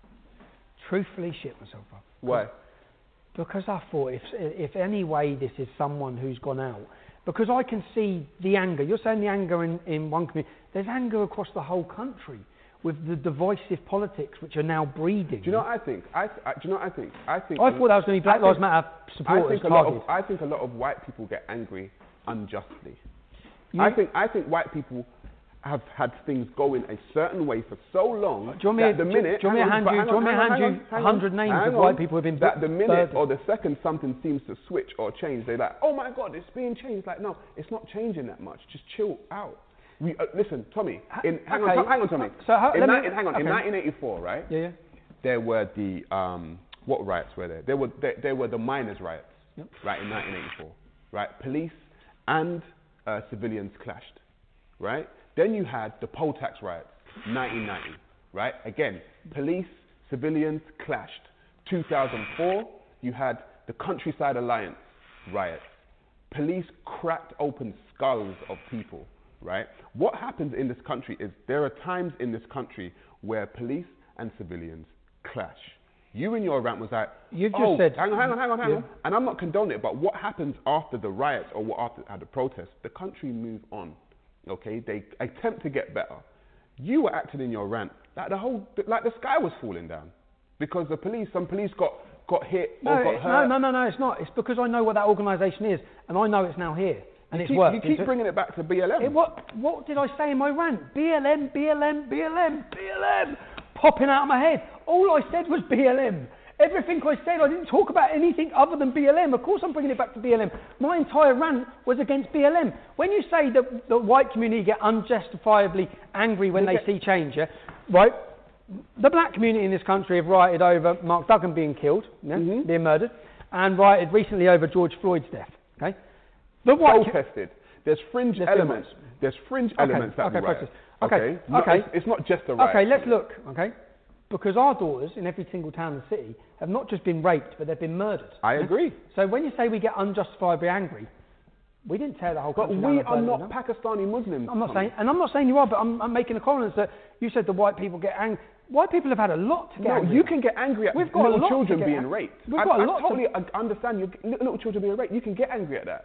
Truthfully shit myself up. Why? Because I thought, if if any way this is someone who's gone out, because I can see the anger. You're saying the anger in, in one community. There's anger across the whole country with the divisive politics which are now breeding. Do you know what I think? I, I, do you know what I think? I think. I thought that was going to be Black Lives Matter supporters I think, a lot targeted. of, I think a lot of white people get angry unjustly. You- I think I think white people have had things going a certain way for so long Do you want me that to- the do you- minute do you want me to hang on, hand but you- hang do you want me to on, hand hang you on, hang a hundred on, names hang of on, white people who've been that the minute murdered? or the second something seems to switch or change, they're like, oh my God, it's being changed. Like, no, it's not changing that much. Just chill out. We, uh, listen, Tommy. In, hang okay. on, hang on, Tommy. So how, in, let ni- me, in, hang on. okay. In nineteen eighty-four, right? Yeah, yeah. There were the um, what riots were there? There were there, there were the miners' riots, Yep. right? In nineteen eighty-four, right? Police and uh, civilians clashed, right? Then you had the poll tax riots, nineteen ninety, right? Again, police, civilians clashed. two thousand four, you had the Countryside Alliance riots. Police cracked open skulls of people, right? What happens in this country is there are times in this country where police and civilians clash. You in your rant was like, You've just oh, said- hang on, hang on, hang on, hang Yeah. on. And I'm not condoning it, but what happens after the riots or what after uh, the protests? The country move on, okay? They attempt to get better. You were acting in your rant like the whole, like the sky was falling down because the police, some police got, got hit No, or got it- hurt. no, no, no, no, it's not. It's because I know what that organisation is, and I know it's now here, and You it's keep, worked. you keep It's- bringing it back to B L M. It, what, what did I say in my rant? B L M, B L M, B L M, B L M, popping out of my head. All I said was B L M. Everything I said, I didn't talk about anything other than B L M. Of course I'm bringing it back to B L M. My entire rant was against B L M. When you say that the white community get unjustifiably angry when They they get- see change, yeah, right? The black community in this country have rioted over Mark Duggan being killed, yeah, Mhm. being murdered, and rioted recently over George Floyd's death, okay? The white co- Protested. There's fringe There's elements. There's fringe Okay, elements that okay, we riot. protest. Okay, Okay. Not- okay. It's, it's not just a riot. Okay, let's look, okay? Because our daughters in every single town and city have not just been raped, but they've been murdered. I yeah? agree. So when you say we get unjustifiably angry, we didn't tear the whole But country down. we and are burn it not down. Pakistani Muslims. I'm not Tom. saying, and I'm not saying you are, but I'm, I'm making a comment that you said the white people get angry. White people have had a lot to get No, angry you about. can get angry at We've got a little lot to children get being ang- raped. We've I, got a I lot to- totally un- understand you, little children being raped. You can get angry at that.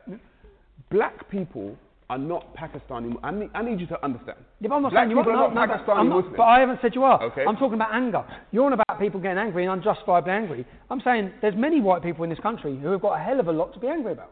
Black people are not Pakistani. I need, I need you to understand. Yeah, but I'm not Black saying you are. people No, are no, not but Pakistani I'm not- Muslims. But I haven't said you are. Okay. I'm talking about anger. You're on about people getting angry and unjustifiably angry. I'm saying there's many white people in this country who have got a hell of a lot to be angry about.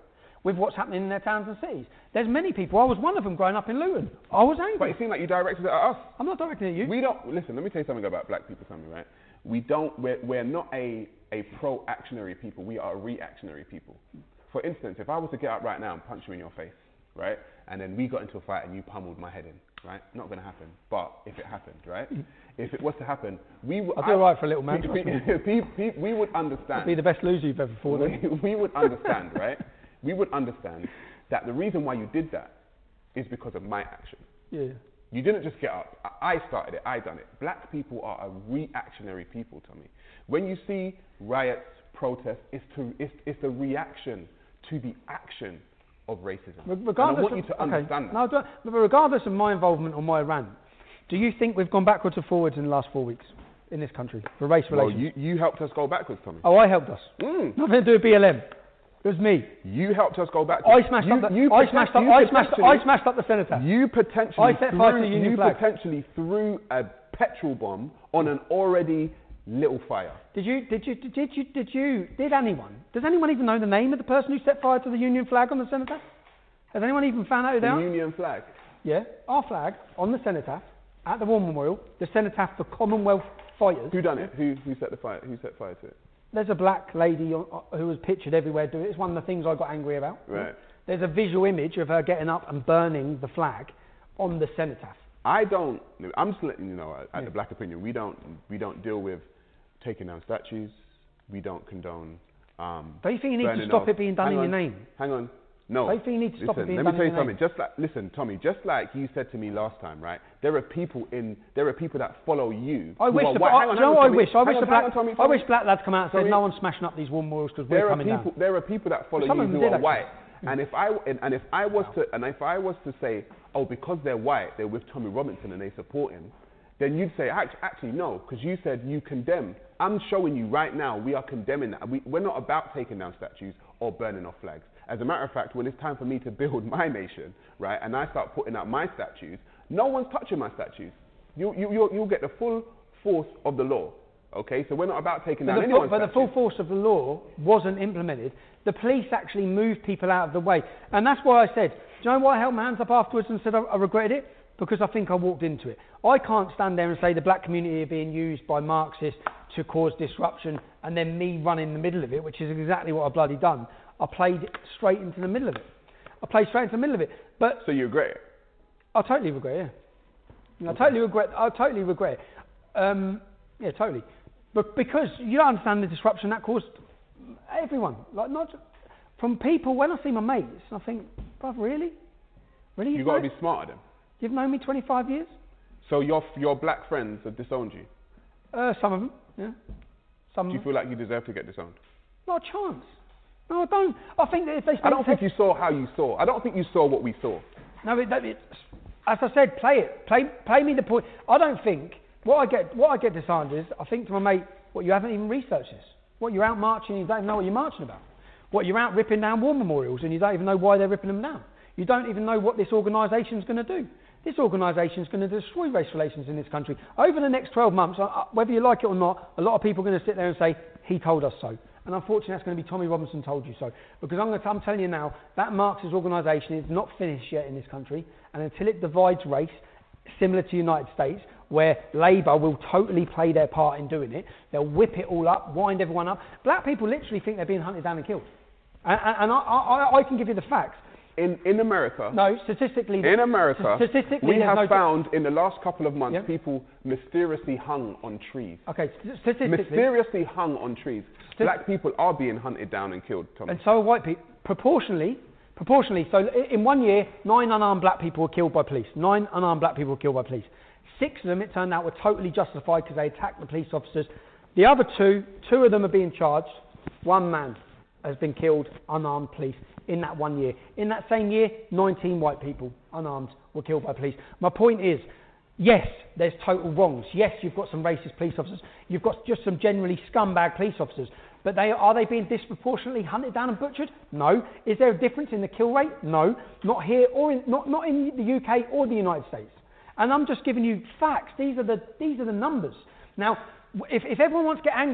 with what's happening in their towns and cities. There's many people. I was one of them growing up in Luton. I was angry. But it seemed like you directed it at us. I'm not directing it at you. We don't, listen, let me tell you something about black people, Tommy, right? We don't, we're, we're not a, a pro-actionary people. We are a reactionary people. For instance, if I was to get up right now and punch you in your face, right? And then we got into a fight and you pummeled my head in, right? Not going to happen. But if it happened, right? If it was to happen, we would... I'll do all right for a little man. We, we, we, we would understand. I'll be the best loser you've ever fought. We, we would understand, right? We would understand that the reason why you did that is because of my action. Yeah. You didn't just get up. I started it. I done it. Black people are a reactionary people, Tommy. When you see riots, protests, it's, to, it's, it's a reaction to the action of racism. Regardless and I want you to of, understand okay. that. No, but regardless of my involvement or my rant, do you think we've gone backwards or forwards in the last four weeks in this country for race well, relations? you, you helped us go backwards, Tommy. Oh, I helped us. Mm. Nothing to do with B L M. It was me. You helped us go backwards. I smashed you, up the. You I smashed up. I smashed. I smashed up the cenotaph. You potentially. I set fire threw, to the Union you flag. potentially threw a petrol bomb on an already little fire. Did you? Did you? Did you? Did you? Did anyone? Does anyone even know the name of the person who set fire to the Union flag on the cenotaph? Has anyone even found out who they The are? Union flag. Yeah, our flag on the cenotaph at the War Memorial. The cenotaph for Commonwealth fighters. Who done it? Who who set the fire? Who set fire to it? There's a black lady on, uh, who was pictured everywhere doing it. It's one of the things I got angry about. Right. There's a visual image of her getting up and burning the flag on the cenotaph. I don't. I'm just letting you know. At Yeah. the Black Opinion, we don't. We don't deal with taking down statues. We don't condone. Um, Don't you think you need to burning stop off- it being done hang in on, your name? Hang on. No. Don't you think you need to stop listen, it being let me done tell in you your something. name? Just like, listen, Tommy. Just like you said to me last time, right? There are people in. There are people that follow you. I who wish are the, white. I, Hang on, do hang you know on, what I Tommy. wish? I Hang wish on, the hang black, on, Tommy, I Tommy. wish black lads come out and Tommy. said no one's smashing up these war memorials because we're There are coming people. down. There are people that follow Some you of them who did, are white. actually. And if I and, and if I was to and if I was to say, oh, because they're white, they're with Tommy Robinson and they support him, then you'd say, actually, actually no, because you said you condemn. I'm showing you right now we are condemning that. We, we're not about taking down statues or burning off flags. As a matter of fact, when it's time for me to build my nation, right, and I start putting up my statues, no one's touching my statues. You, you, you'll, you'll get the full force of the law. Okay, so we're not about taking But, down the, anyone's full, but the statues. full force of the law wasn't implemented. The police actually moved people out of the way. And that's why I said, do you know why I held my hands up afterwards and said I, I regretted it? Because I think I walked into it. I can't stand there and say the black community are being used by Marxists to cause disruption and then me run in the middle of it, which is exactly what I've bloody done. I played straight into the middle of it. I played straight into the middle of it. But So you regret it? I totally regret it, yeah. I Okay. totally regret I totally regret it. Um, yeah, totally. But because you don't understand the disruption that caused everyone. Like not just, from people, when I see my mates, I think, bruv, really? Really? You've You've got to known, be smarter then. you've known me twenty-five years? So your your black friends have disowned you. Uh, some of them, yeah. Some Do of you them. feel like you deserve to get disowned? Not a chance. No, I don't. I think that if they I don't think you saw how you saw. I don't think you saw what we saw. No, it, it, as I said, play it. Play, play me the point. I don't think what I get. What I get disarmed is I think to my mate, what you haven't even researched this. What you're out marching, you don't even know what you're marching about. What you're out ripping down war memorials and you don't even know why they're ripping them down. You don't even know what this organisation's going to do. This organisation's going to destroy race relations in this country over the next twelve months. Uh, whether you like it or not, a lot of people are going to sit there and say he told us so. And unfortunately, that's going to be Tommy Robinson told you so. Because I'm, going to, I'm telling you now, that Marxist organisation is not finished yet in this country. And until it divides race, similar to the United States, where Labour will totally play their part in doing it, they'll whip it all up, wind everyone up. Black people literally think they're being hunted down and killed. And, and, and I, I, I can give you the facts. In in America, No, statistically... in America, statistically, we there's have no- found in the last couple of months Yeah. people mysteriously hung on trees. Okay, st- statistically... Mysteriously hung on trees. Sti- Black people are being hunted down and killed, Tom. And so are white people. Proportionally, proportionally. So i- in one year, nine unarmed black people were killed by police. Nine unarmed black people were killed by police. Six of them, it turned out, were totally justified because they attacked the police officers. The other two, two of them are being charged. One man has been killed, unarmed police, in that one year. In that same year, nineteen white people, unarmed, were killed by police. My point is, yes, there's total wrongs. Yes, you've got some racist police officers. You've got just some generally scumbag police officers. But they, are they being disproportionately hunted down and butchered? No. Is there a difference in the kill rate? No. Not here or in, not, not in the U K or the United States. And I'm just giving you facts. These are the, these are the numbers. Now, if, if everyone wants to get angry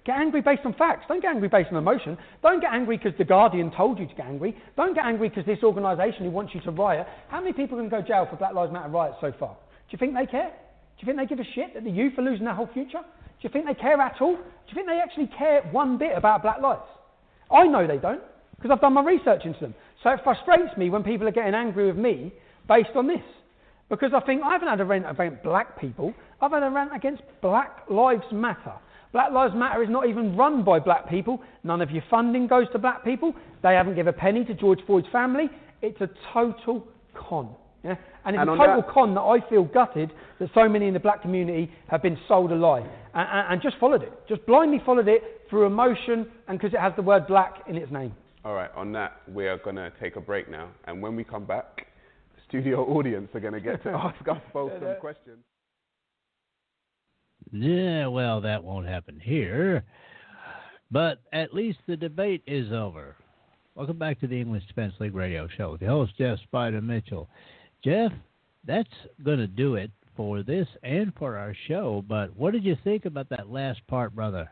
Get angry based on facts. Don't get angry based on emotion. Don't get angry because The Guardian told you to get angry. Don't get angry because this organisation who wants you to riot. How many people can go to jail for Black Lives Matter riots so far? Do you think they care? Do you think they give a shit that the youth are losing their whole future? Do you think they care at all? Do you think they actually care one bit about black lives? I know they don't, because I've done my research into them. So it frustrates me when people are getting angry with me based on this. Because I think I haven't had a rant against black people, I've had a rant against Black Lives Matter. Black Lives Matter is not even run by black people. None of your funding goes to black people. They haven't given a penny to George Floyd's family. It's a total con. Yeah? And it's and a total that, con that I feel gutted that so many in the black community have been sold a lie and, and, and just followed it. Just blindly followed it through emotion and because it has the word black in its name. All right, on that, we are going to take a break now. And when we come back, the studio audience are going to get to ask us both some questions. Yeah, well, that won't happen here. But at least the debate is over. Welcome back to the English Defense League radio show with your host, Jeff Spider Mitchell. Jeff, that's going to do it for this and for our show. But what did you think about that last part, brother?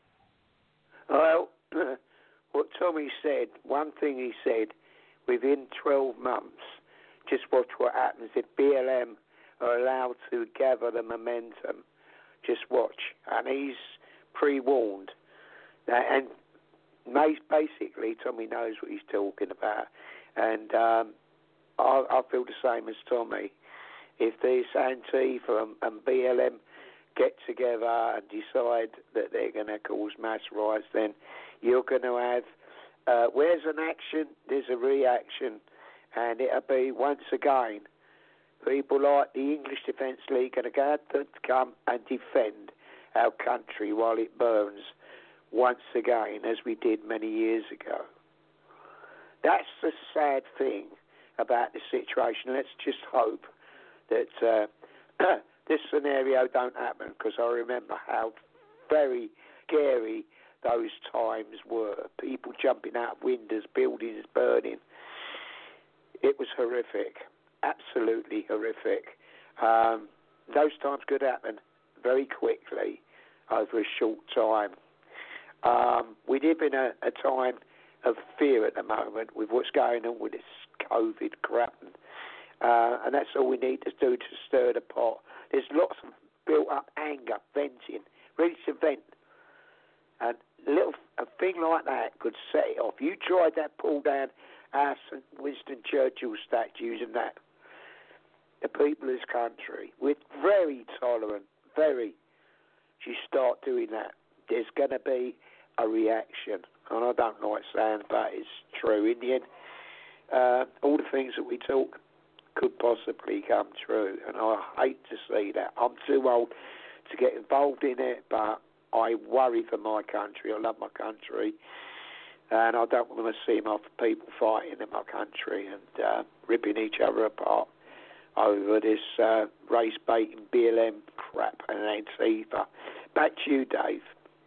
Well, what Tommy said, one thing he said, within twelve months, just watch what happens if B L M are allowed to gather the momentum. Just watch. And he's pre-warned. And basically, Tommy knows what he's talking about. And um, I, I feel the same as Tommy. If this Antifa and, and B L M get together and decide that they're going to cause mass riots, then you're going to have, uh, where's an action, there's a reaction. And it'll be, once again, people like the English Defence League are going to have to come and defend our country while it burns once again, as we did many years ago. That's the sad thing about the situation. Let's just hope that uh, this scenario don't happen, because I remember how very scary those times were. People jumping out of windows, buildings burning. It was horrific. Absolutely horrific. Um, those times could happen very quickly over a short time. Um, we live in a, a time of fear at the moment with what's going on with this COVID crap, and, uh, and that's all we need to do to stir the pot. There's lots of built-up anger, venting, ready to vent, and a little a thing like that could set it off. You tried that, pull down our Saint Winston Churchill statues and that. The people of this country, we're very tolerant, very. If you start doing that, there's going to be a reaction. And I don't like saying, but it's true. In the end, uh, all the things that we talk could possibly come true. And I hate to see that. I'm too old to get involved in it, but I worry for my country. I love my country. And I don't want to see my people fighting in my country and uh, ripping each other apart over this uh, race-baiting B L M crap and Antifa. Back to you, Dave.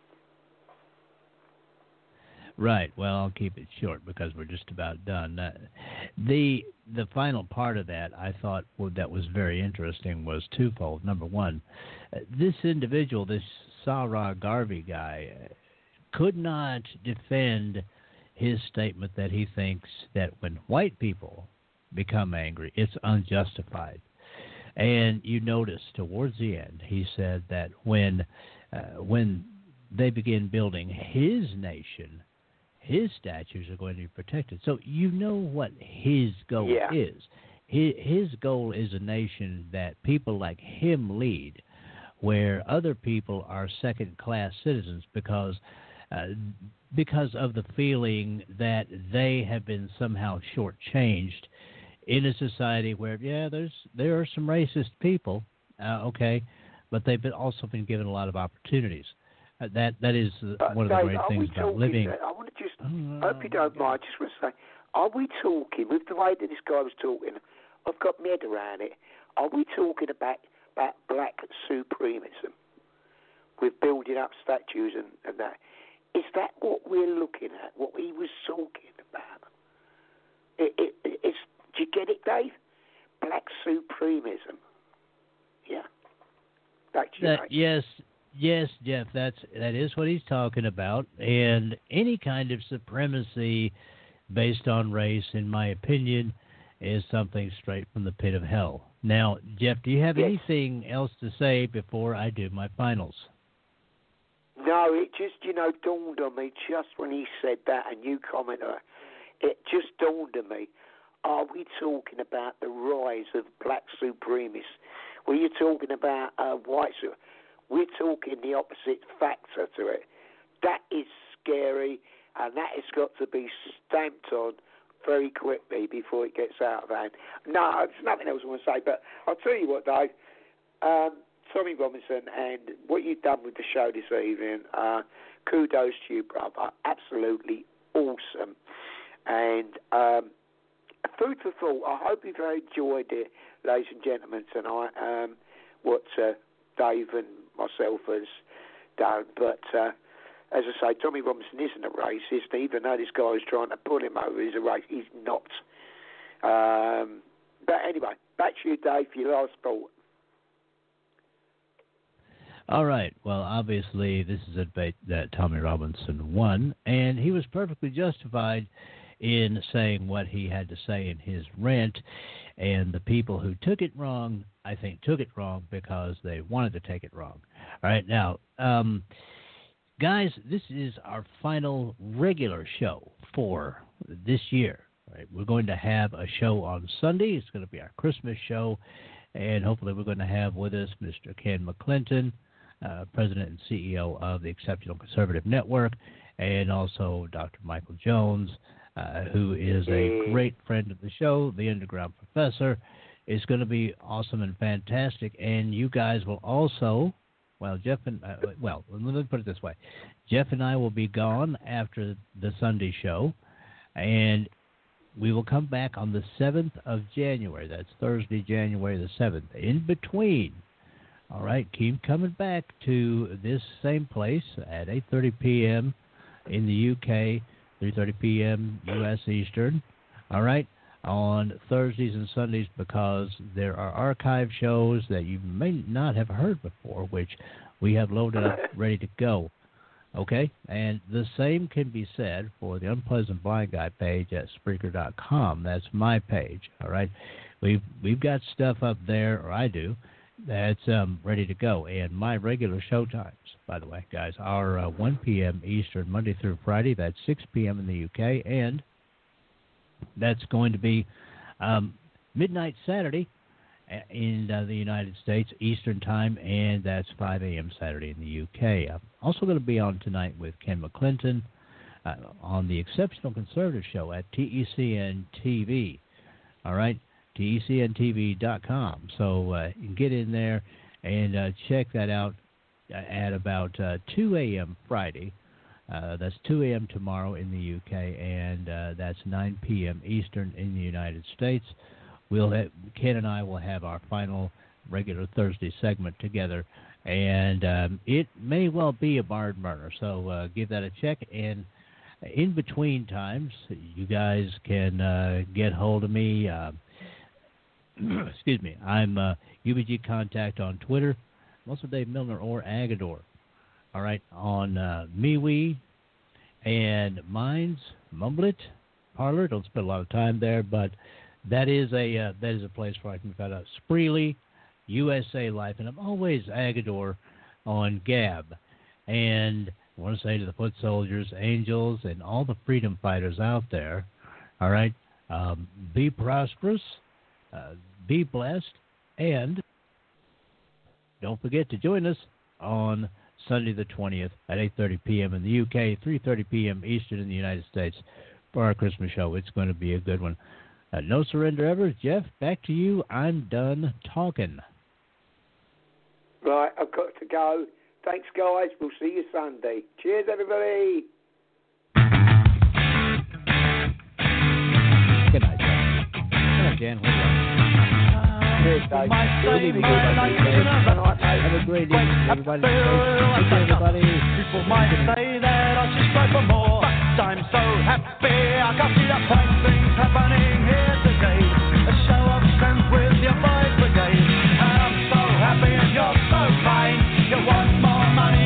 Right. Well, I'll keep it short because we're just about done. Uh, the the final part of that I thought well, that was very interesting was twofold. Number one, uh, this individual, this Sarah Garvey guy, uh, could not defend his statement that he thinks that when white people become angry, it's unjustified. And you notice towards the end, he said that when uh, when they begin building his nation, his statues are going to be protected. So you know what his goal yeah. is. His, his goal is a nation that people like him lead, where other people are second-class citizens because uh, because of the feeling that they have been somehow shortchanged in a society where, yeah, there's there are some racist people, uh, okay, but they've been also been given a lot of opportunities. Uh, that that is uh, one of the Dave, great things about living. I want to just, I hope you don't mind, I just want to say, are we talking, with the way that this guy was talking, I've got my head around it, are we talking about, about black supremacism with building up statues and, and that? Is that what we're looking at, what he was talking about? It, it, it's, do you get it, Dave? Black supremacism. Yeah. Back to you, That, mate. yes, Yes, Jeff, that's that is what he's talking about. And any kind of supremacy based on race, in my opinion, is something straight from the pit of hell. Now, Jeff, do you have yes. anything else to say before I do my finals? No, it just, you know, dawned on me just when he said that, and you commented, it just dawned on me. Are we talking about the rise of black supremacists? Were you talking about uh, white supremacists? We're talking the opposite factor to it. That is scary, and that has got to be stamped on very quickly before it gets out of hand. No, there's nothing else I want to say, but I'll tell you what, Dave. Um, Tommy Robinson, and what you've done with the show this evening, uh, kudos to you, brother. Absolutely awesome. And um, food for thought. I hope you've enjoyed it, ladies and gentlemen, tonight, um, what uh, Dave and myself has done. But uh, as I say, Tommy Robinson isn't a racist, even though this guy is trying to pull him over. He's a racist. He's not. Um, but anyway, back to you, Dave, for your last thought. All right. Well, obviously, this is a debate that Tommy Robinson won, and he was perfectly justified in saying what he had to say in his rant. And the people who took it wrong, I think, took it wrong because they wanted to take it wrong. All right. Now, um, guys, this is our final regular show for this year. All right. We're going to have a show on Sunday. It's going to be our Christmas show, and hopefully we're going to have with us Mister Ken McClinton, Uh, President and C E O of the Exceptional Conservative Network, and also Doctor Michael Jones, uh, who is a great friend of the show, the Underground Professor. It's going to be awesome and fantastic, and you guys will also, well, Jeff and, uh, well, let me put it this way. Jeff and I will be gone after the Sunday show, and we will come back on the seventh of January. That's Thursday, January the seventh. In between, all right, keep coming back to this same place at eight thirty p.m. in the U K, three thirty p.m. U S Eastern, all right, on Thursdays and Sundays, because there are archive shows that you may not have heard before, which we have loaded up, ready to go, okay? And the same can be said for the Unpleasant Blind Guy page at Spreaker dot com. That's my page, all right? We've, we've got stuff up there, or I do, that's um, ready to go. And my regular show times, by the way, guys, are uh, one p.m. Eastern, Monday through Friday. That's six p.m. in the U K. And that's going to be um, midnight Saturday in uh, the United States, Eastern Time, and that's five a.m. Saturday in the U K. I'm also going to be on tonight with Ken McClinton uh, on the Exceptional Conservative Show at T E C N T V. All right? T E C N T V dot com. So uh, you can get in there and uh, check that out at about uh, two a.m. Friday. Uh, that's two a.m. tomorrow in the U K, and uh, that's nine p.m. Eastern in the United States. We'll have, Ken and I will have our final regular Thursday segment together, and um, it may well be a barn burner. So uh, give that a check. And in between times, you guys can uh, get hold of me. Uh, Excuse me. I'm uh, U B G Contact on Twitter. I'm also Dave Milner or Agador. All right, on uh, MeWe and Minds, Mumblet, Parler. Don't spend a lot of time there, but that is a uh, that is a place where I can find out. Spreely, U S A Life, and I'm always Agador on Gab. And I want to say to the foot soldiers, angels, and all the freedom fighters out there, all right, um, be prosperous. Uh, be blessed, and don't forget to join us on Sunday the twentieth at eight thirty p.m. in the U K, three thirty p.m. Eastern in the United States for our Christmas show. It's going to be a good one. Uh, no surrender ever. Jeff, back to you. I'm done talking. Right, I've got to go. Thanks, guys. We'll see you Sunday. Cheers, everybody. Good night, Jeff. Good night, Jan. Hold on. Cheers, guys. Good evening, everybody. Have a great evening, everybody. Take care, everybody. People might say that I should strive for more, but I'm so happy I can see the fine things happening here today. A show of strength with your boys brigade. I'm so happy and you're so fine. You want more money?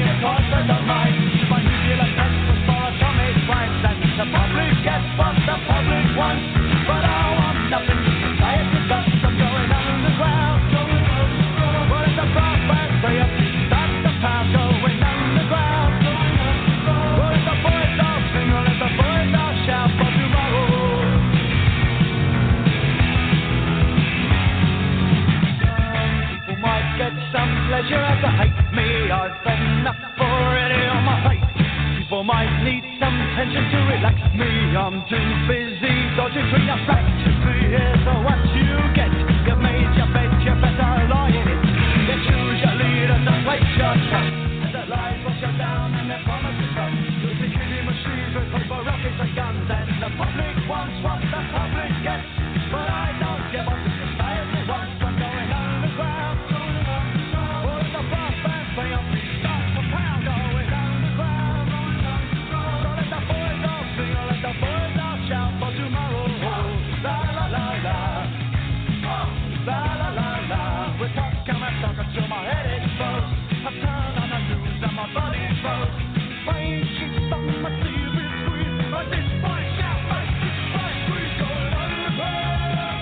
I'm too busy dodging between the facts. Here's what you get. You made your bed, you better lie in it. You choose your leaders and place your trust. The lies wash you down and the promises up. You'll be killing machines with paper rockets and guns. And the public wants what the public gets. But I don't give up. Society wants. I'm going underground. All of the brass bands play up. Start for pound. Going underground. Don't let the boys all sing. Don't let the boys all shout for tomorrow. La la la la. La la la la. With what's coming stuck until my head explodes. I turn on the news and my body froze. Brain shoots on my T V screen. But this boy shout, but this boy scream. Going underground.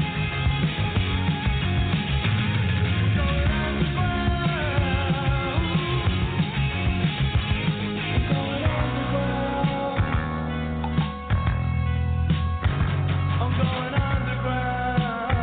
Going underground. Going underground. I'm going underground.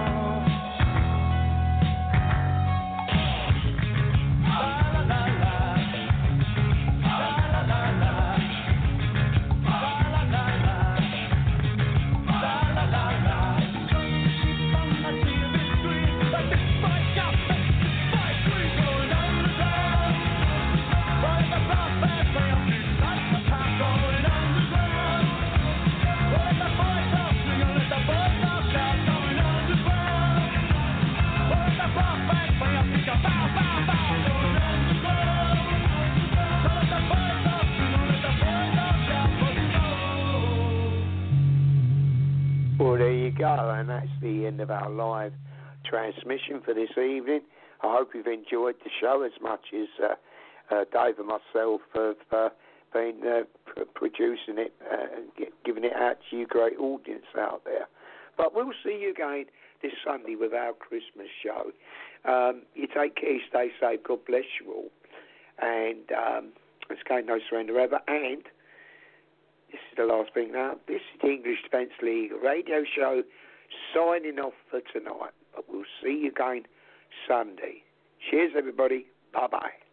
La la la la. La la la la. La la la la. La la la la. Sheep on the T V screen. But this boy shout, but this boy scream. Going underground. Right the brass band play on these lights of time. Going underground. Let the boys all sing and let the boys all shout. Going underground. Let the brass band play on these bow, bow, bow. Going underground. So let the boys all sing and let the boys all shout for tomorrow. Well, there you go, and that's the end of our live transmission for this evening. I hope you've enjoyed the show as much as uh, uh, Dave and myself have uh, been uh, pr- producing it uh, and get, giving it out to you, great audience out there. But we'll see you again this Sunday with our Christmas show. Um, you take care, stay safe, God bless you all. And um, let's go no surrender ever. And this is the last thing now. This is the English Defence League radio show signing off for tonight. But we'll see you again Sunday. Cheers, everybody. Bye-bye.